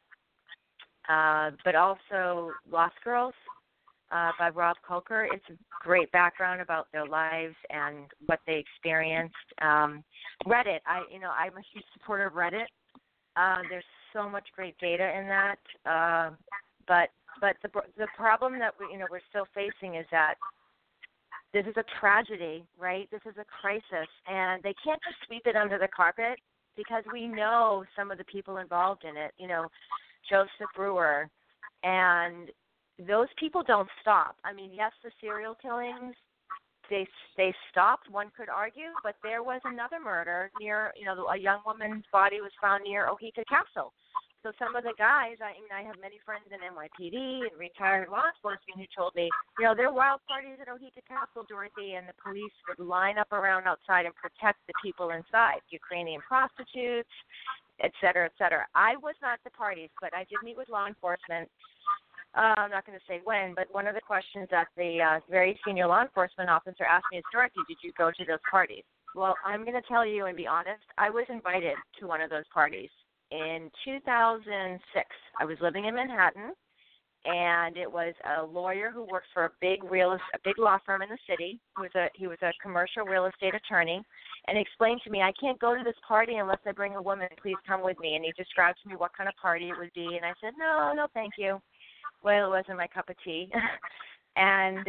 but also Lost Girls by Rob Coker. It's a great background about their lives and what they experienced. Reddit, I'm a huge supporter of Reddit. There's so much great data in that. But the problem that we're still facing is that this is a tragedy, right? This is a crisis, and they can't just sweep it under the carpet because we know some of the people involved in it. Joseph Brewer, and those people don't stop. I mean, yes, the serial killings, they stopped, one could argue, but there was another murder near, a young woman's body was found near Oheka Castle. So some of the guys, I have many friends in NYPD and retired law enforcement who told me, there were wild parties at Oheka Castle, Dorothy, and the police would line up around outside and protect the people inside, Ukrainian prostitutes, et cetera, et cetera. I was not at the parties, but I did meet with law enforcement. I'm not going to say when, but one of the questions that the very senior law enforcement officer asked me is, Dorothy, did you go to those parties? Well, I'm going to tell you and be honest, I was invited to one of those parties. In 2006, I was living in Manhattan, and it was a lawyer who worked for a big law firm in the city. He was a commercial real estate attorney, and explained to me, I can't go to this party unless I bring a woman. Please come with me. And he described to me what kind of party it would be, and I said, no, thank you. Well, it wasn't my cup of tea. And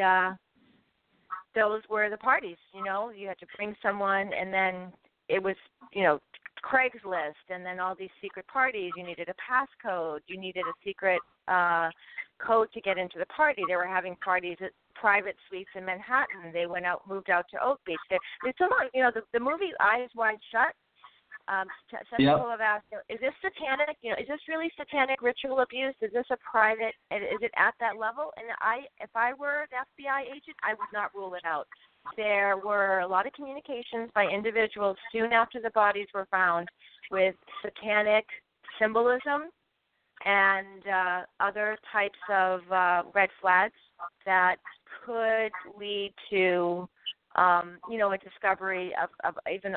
those were the parties. You had to bring someone, and then it was, Craigslist, and then all these secret parties. You needed a passcode. You needed a secret code to get into the party. They were having parties at private suites in Manhattan. They moved out to Oak Beach. There's so much, the movie Eyes Wide Shut. Some people have asked, is this satanic? Is this really satanic ritual abuse? Is this a private? Is it at that level? And if I were an FBI agent, I would not rule it out. There were a lot of communications by individuals soon after the bodies were found with satanic symbolism and other types of red flags that could lead to, a discovery of even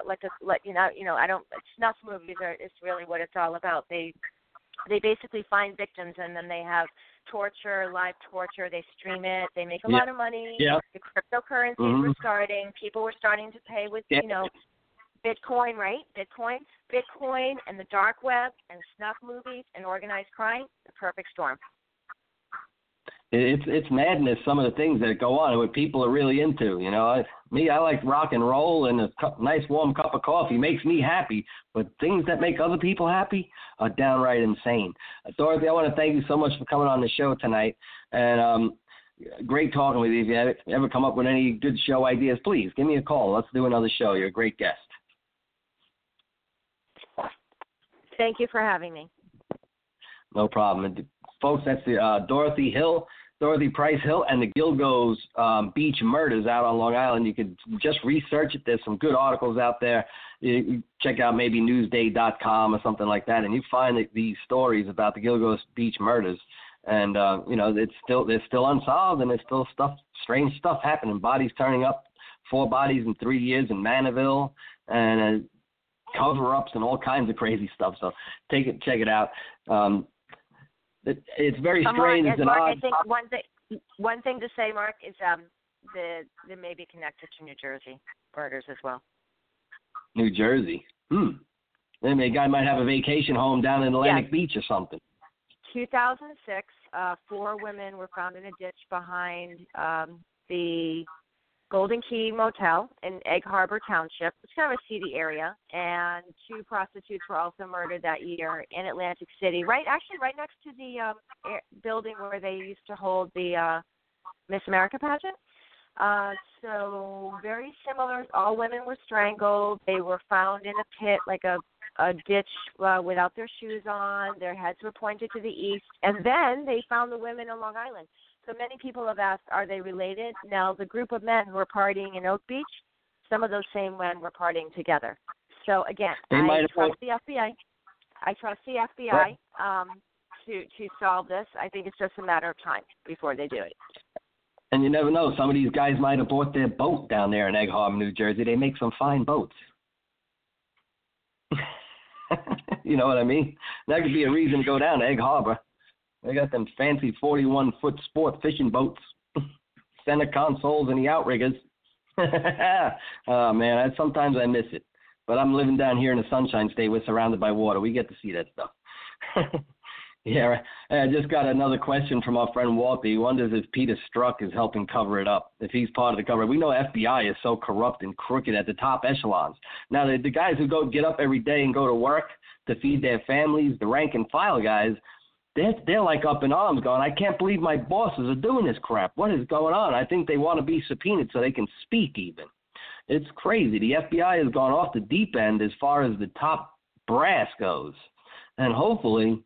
snuff movies is really what it's all about. They basically find victims, and then they have torture, live torture. They stream it. They make a lot of money. Yeah. The cryptocurrencies were starting. People were starting to pay with, Bitcoin, right? Bitcoin and the dark web and snuff movies and organized crime, the perfect storm. It's madness, some of the things that go on and what people are really into. I like rock and roll, and a nice warm cup of coffee makes me happy. But things that make other people happy are downright insane. Dorothy, I want to thank you so much for coming on the show tonight. And great talking with you. If you ever come up with any good show ideas, please give me a call. Let's do another show. You're a great guest. Thank you for having me. No problem. And folks, that's the Dorothy Price Hill and the Gilgo's Beach murders out on Long Island. You could just research it. There's some good articles out there. You check out maybe Newsday.com or something like that, and you find these stories about the Gilgo's Beach murders. And they're still unsolved, and there's still strange stuff happening. Bodies turning up, 4 bodies in 3 years in Manaville, and cover-ups and all kinds of crazy stuff. So check it out. It's very strange. Mark, I think one thing to say, Mark, is they may be connected to New Jersey murders as well. New Jersey. Then a guy might have a vacation home down in Atlantic Beach or something. 2006, 4 women were found in a ditch behind the Golden Key Motel in Egg Harbor Township. It's kind of a seedy area. And 2 prostitutes were also murdered that year in Atlantic City, right next to the building where they used to hold the Miss America pageant. So very similar. All women were strangled. They were found in a pit, like a ditch, without their shoes on. Their heads were pointed to the east. And then they found the women on Long Island. So many people have asked, are they related? Now, the group of men who were partying in Oak Beach, some of those same men were partying together. So, again, I trust the FBI. I trust the FBI to solve this. I think it's just a matter of time before they do it. And you never know. Some of these guys might have bought their boat down there in Egg Harbor, New Jersey. They make some fine boats. You know what I mean? That could be a reason to go down to Egg Harbor. They got them fancy 41-foot sport fishing boats, center consoles, and the outriggers. Oh, man, sometimes I miss it. But I'm living down here in the Sunshine State. We're surrounded by water. We get to see that stuff. Yeah, I just got another question from our friend Walter. He wonders if Peter Strzok is helping cover it up, if he's part of the cover. We know FBI is so corrupt and crooked at the top echelons. Now, the guys who get up every day and go to work to feed their families, the rank and file guys, they're like up in arms going, I can't believe my bosses are doing this crap. What is going on? I think they want to be subpoenaed so they can speak even. It's crazy. The FBI has gone off the deep end as far as the top brass goes. And hopefully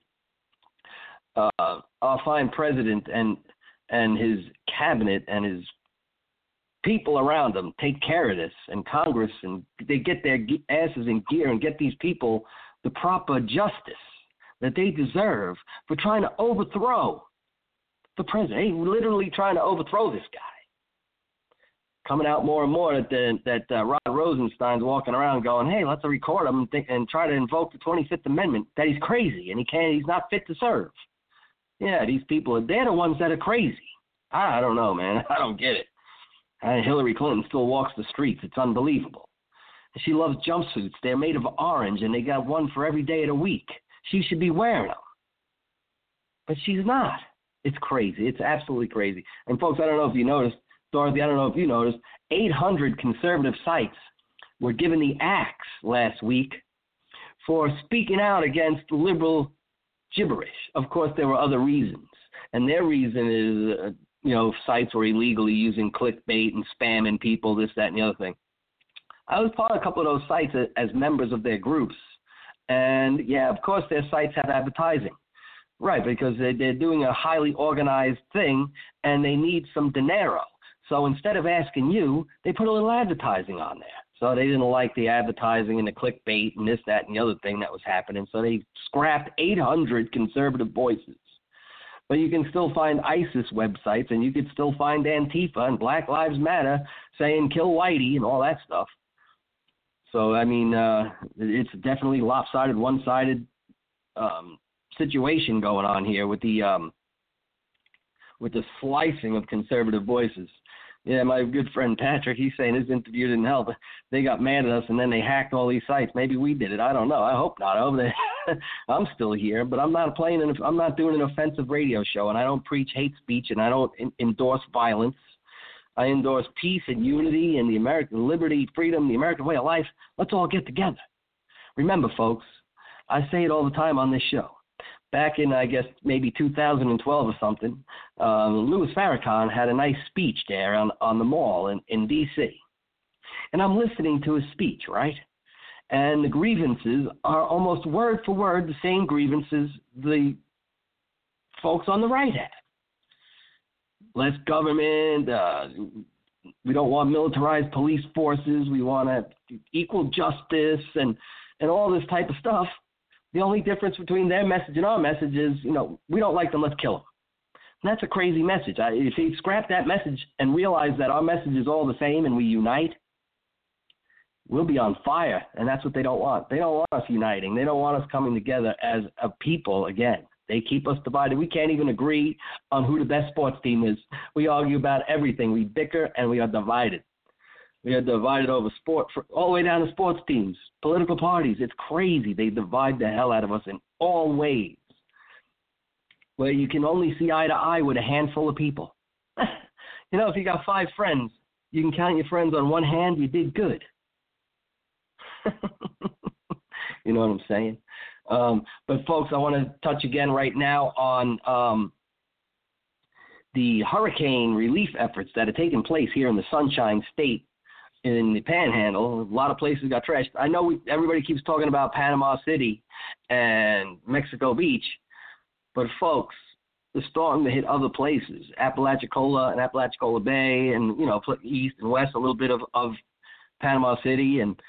our fine president and his cabinet and his people around him take care of this, and Congress, and they get their asses in gear and get these people the proper justice that they deserve for trying to overthrow the president. Hey, literally trying to overthrow this guy. Coming out more and more that Rod Rosenstein's walking around going, hey, let's record him and try to invoke the 25th Amendment, that he's crazy and he's not fit to serve. Yeah, these people, they're the ones that are crazy. I don't know, man. I don't get it. Hillary Clinton still walks the streets. It's unbelievable. She loves jumpsuits. They're made of orange, and they got one for every day of the week. She should be wearing them. But she's not. It's crazy. It's absolutely crazy. And, folks, I don't know if you noticed, Dorothy, I don't know if you noticed, 800 conservative sites were given the axe last week for speaking out against liberal gibberish. Of course, there were other reasons. And their reason is, sites were illegally using clickbait and spamming people, this, that, and the other thing. I was part of a couple of those sites as members of their groups. And, yeah, of course, their sites have advertising. Right, because they're doing a highly organized thing, and they need some dinero. So instead of asking you, they put a little advertising on there. So they didn't like the advertising and the clickbait and this, that, and the other thing that was happening. So they scrapped 800 conservative voices. But you can still find ISIS websites, and you can still find Antifa and Black Lives Matter saying kill Whitey and all that stuff. So, I mean, it's definitely lopsided, one-sided situation going on here with the slicing of conservative voices. Yeah, my good friend Patrick, he's saying his interview didn't help. They got mad at us, and then they hacked all these sites. Maybe we did it. I don't know. I hope not. I hope I'm still here, but I'm not I'm not doing an offensive radio show, and I don't preach hate speech, and I don't endorse violence. I endorse peace and unity and the American liberty, freedom, the American way of life. Let's all get together. Remember, folks, I say it all the time on this show. Back in, I guess, maybe 2012 or something, Louis Farrakhan had a nice speech there on the mall in D.C. And I'm listening to his speech, right? And the grievances are almost word for word the same grievances the folks on the right had. Less government, we don't want militarized police forces, we want equal justice and all this type of stuff. The only difference between their message and our message is, we don't like them, let's kill them. And that's a crazy message. If you scrap that message and realize that our message is all the same and we unite, we'll be on fire. And that's what they don't want. They don't want us uniting. They don't want us coming together as a people again. They keep us divided. We can't even agree on who the best sports team is. We argue about everything. We bicker and we are divided. We are divided over sport, all the way down to sports teams, political parties. It's crazy. They divide the hell out of us in all ways, where you can only see eye to eye with a handful of people. If you got 5 friends, you can count your friends on one hand, you did good. You know what I'm saying? But, folks, I want to touch again right now on the hurricane relief efforts that are taking place here in the Sunshine State in the Panhandle. A lot of places got trashed. I know everybody keeps talking about Panama City and Mexico Beach, but folks, the storm hit other places, Apalachicola and Apalachicola Bay, and east and west, a little bit of Panama City and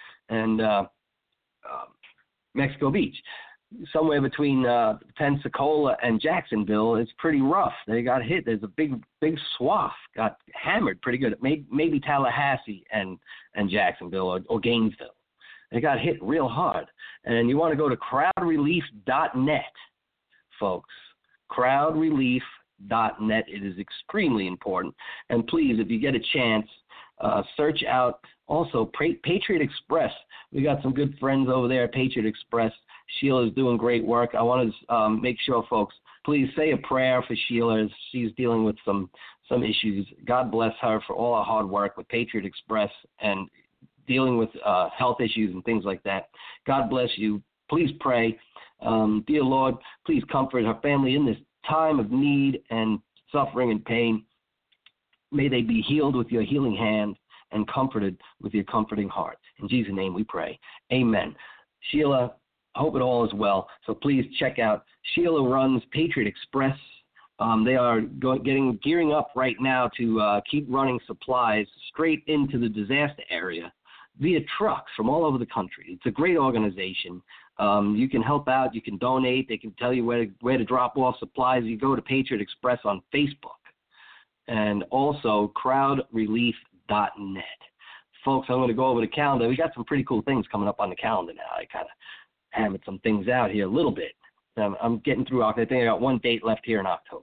Mexico Beach. Somewhere between Pensacola and Jacksonville, it's pretty rough. They got hit. There's a big swath got hammered pretty good. Maybe Tallahassee and Jacksonville or Gainesville. They got hit real hard. And you want to go to crowdrelief.net, folks. Crowdrelief.net. It is extremely important. And please, if you get a chance, search out also Patriot Express. We got some good friends over there at Patriot Express. Sheila's doing great work. I want to make sure, folks, please say a prayer for Sheila. She's dealing with some issues. God bless her for all her hard work with Patriot Express and dealing with health issues and things like that. God bless you. Please pray. Dear Lord, please comfort her family in this time of need and suffering and pain. May they be healed with your healing hand and comforted with your comforting heart. In Jesus' name we pray. Amen. Sheila, I hope it all is well. So please check out Sheila runs Patriot Express. They are gearing up right now to keep running supplies straight into the disaster area via trucks from all over the country. It's a great organization. You can help out. You can donate. They can tell you where to drop off supplies. You go to Patriot Express on Facebook and also crowdrelief.net. Folks, I'm going to go over the calendar. We got some pretty cool things coming up on the calendar now. I kind of hammered some things out here a little bit. I'm getting through October. I think I got one date left here in October.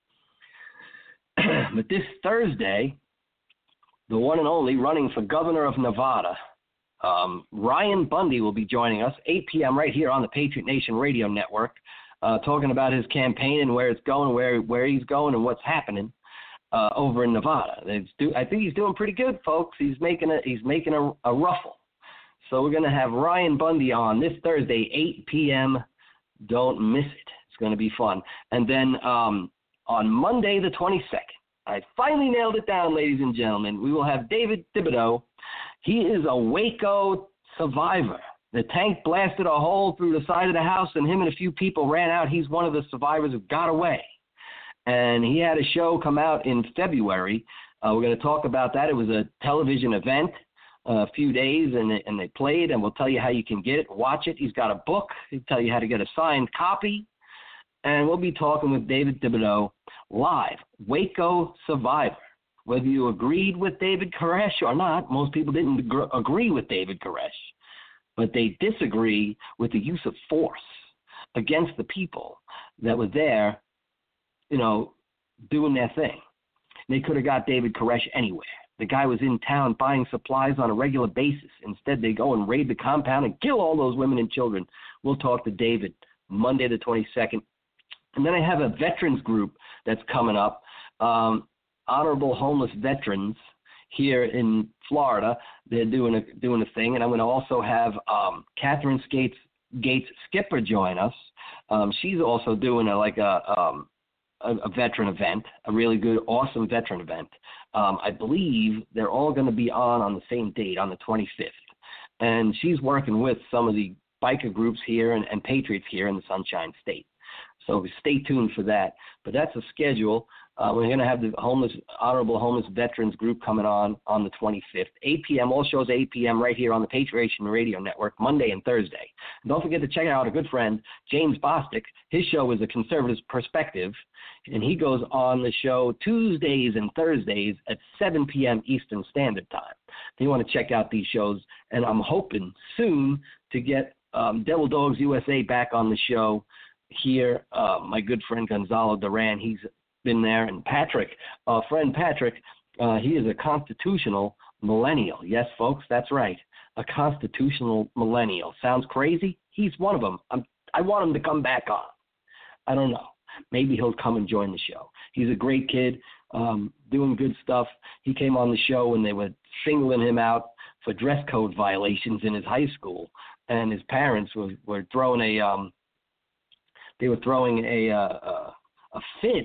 But this Thursday, the one and only running for governor of Nevada, Ryan Bundy will be joining us 8 p.m. right here on the Patriot Nation Radio Network, talking about his campaign and where it's going, where he's going, and what's happening over in Nevada. I think he's doing pretty good, folks. He's making a ruffle. So we're going to have Ryan Bundy on this Thursday, 8 p.m. Don't miss it. It's going to be fun. And then on Monday the 22nd, I finally nailed it down, ladies and gentlemen. We will have David Thibodeau. He is a Waco survivor. The tank blasted a hole through the side of the house, and him and a few people ran out. He's one of the survivors who got away. And he had a show come out in February. We're going to talk about that. It was a television event. A few days, and they played, and we'll tell you how you can get it, watch it. He's got a book. He'll tell you how to get a signed copy, and we'll be talking with David Thibodeau live, Waco survivor. Whether you agreed with David Koresh or not, most people didn't agree with David Koresh, but they disagree with the use of force against the people that were there, doing their thing. They could have got David Koresh anywhere. The guy was in town buying supplies on a regular basis. Instead, they go and raid the compound and kill all those women and children. We'll talk to David Monday the 22nd. And then I have a veterans group that's coming up, Honorable Homeless Veterans here in Florida. They're doing a thing. And I'm going to also have Catherine Gates Skipper join us. She's also doing a veteran event, a really good, awesome veteran event. I believe they're all going to be on the same date, on the 25th. And she's working with some of the biker groups here and patriots here in the Sunshine State. So stay tuned for that. But that's a schedule. We're going to have the Honorable Homeless Veterans group coming on the 25th. 8 p.m., all shows 8 p.m. right here on the Patriot Nation Radio Network, Monday and Thursday. And don't forget to check out our good friend, James Bostic. His show is A Conservative Perspective, and he goes on the show Tuesdays and Thursdays at 7 p.m. Eastern Standard Time. If you want to check out these shows, and I'm hoping soon to get Devil Dogs USA back on the show here. My good friend Gonzalo Duran, he's been there, and Patrick, friend Patrick, he is a constitutional millennial. Yes, folks, that's right, a constitutional millennial. Sounds crazy? He's one of them. I want him to come back on. I don't know. Maybe he'll come and join the show. He's a great kid, doing good stuff. He came on the show when they were singling him out for dress code violations in his high school, and his parents were throwing a fit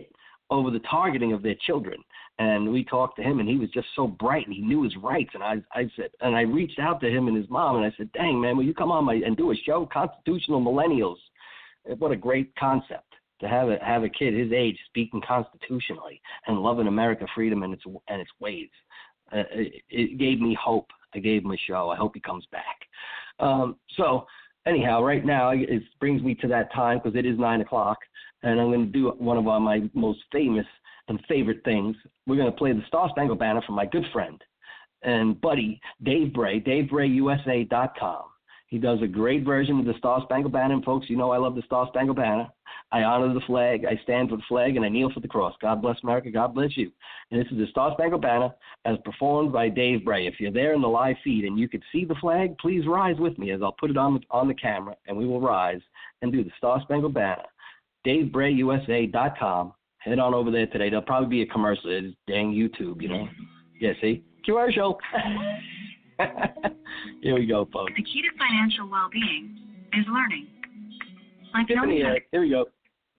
over the targeting of their children. And we talked to him, and he was just so bright, and he knew his rights. And I said, and I reached out to him and his mom, and I said, dang, man, will you come on and do a show, Constitutional Millennials? What a great concept to have a kid his age speaking constitutionally and loving America, freedom, and its ways. It gave me hope. I gave him a show. I hope he comes back. So anyhow, right now it brings me to that time because it is 9 o'clock, and I'm going to do one of my most famous and favorite things. We're going to play the Star Spangled Banner from my good friend and buddy Dave Bray, DaveBrayUSA.com. He does a great version of the Star Spangled Banner, and folks, you know I love the Star Spangled Banner. I honor the flag, I stand for the flag, and I kneel for the cross. God bless America, God bless you. And this is the Star Spangled Banner as performed by Dave Bray. If you're there in the live feed and you could see the flag, please rise with me as I'll put it on the camera, and we will rise and do the Star Spangled Banner. DaveBrayUSA.com. Head on over there today. There'll probably be a commercial. It's dang YouTube, you know. Yeah, see? Commercial. Here we go, folks. The key to financial well-being is learning. Like Tiffany, here we go.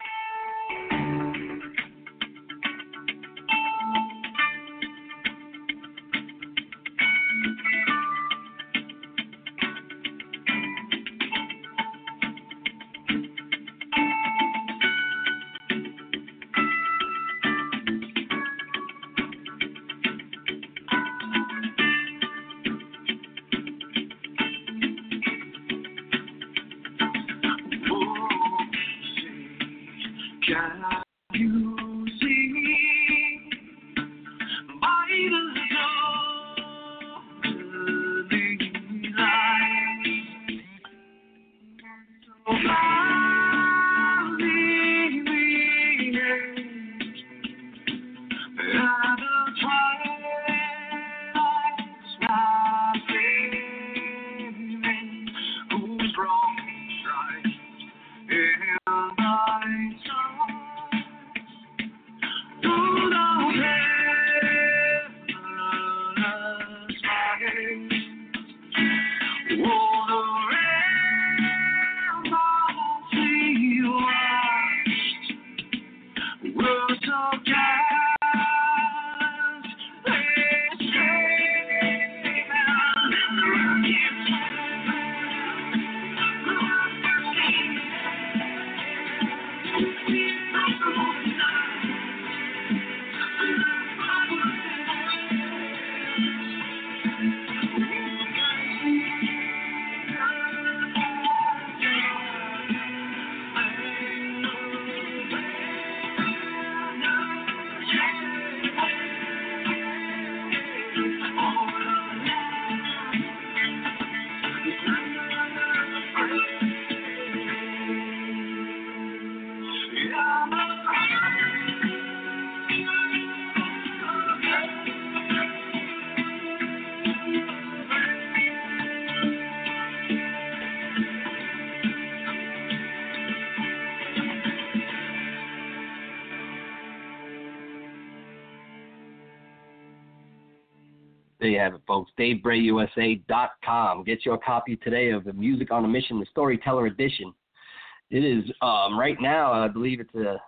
There you have it, folks. DaveBrayUSA.com. Get your copy today of the Music on a Mission, the Storyteller Edition. It is right now, I believe it's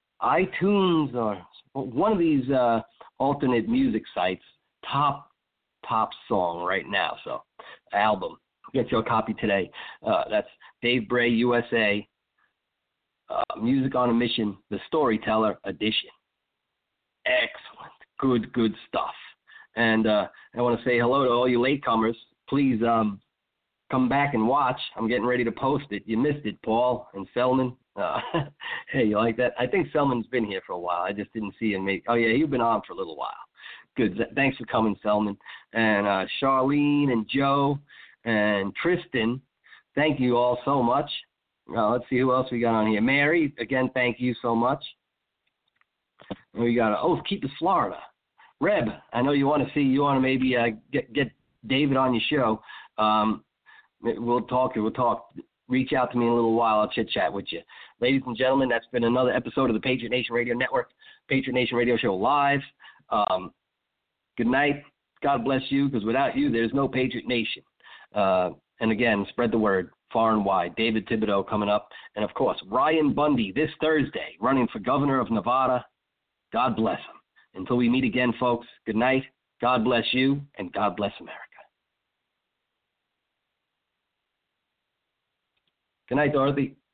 iTunes or one of these alternate music sites, top song right now. So, album. Get your copy today. That's Dave Bray USA, Music on a Mission, the Storyteller Edition. Excellent. Good stuff. And I want to say hello to all you latecomers. Please come back and watch. I'm getting ready to post it. You missed it, Paul and Selman. Hey, you like that? I think Selman's been here for a while. I just didn't see him. Oh, yeah, you've been on for a little while. Good. Thanks for coming, Selman. And Charlene and Joe and Tristan, thank you all so much. Let's see who else we got on here. Mary, again, thank you so much. And we got Keepers, Florida. Reb, I know you want to maybe get David on your show. We'll talk. Reach out to me in a little while. I'll chit-chat with you. Ladies and gentlemen, that's been another episode of the Patriot Nation Radio Network, Patriot Nation Radio Show Live. Good night. God bless you, because without you, there's no Patriot Nation. And again, spread the word far and wide. David Thibodeau coming up. And, of course, Ryan Bundy this Thursday, running for governor of Nevada. God bless them. Until we meet again, folks, good night. God bless you, and God bless America. Good night, Dorothy.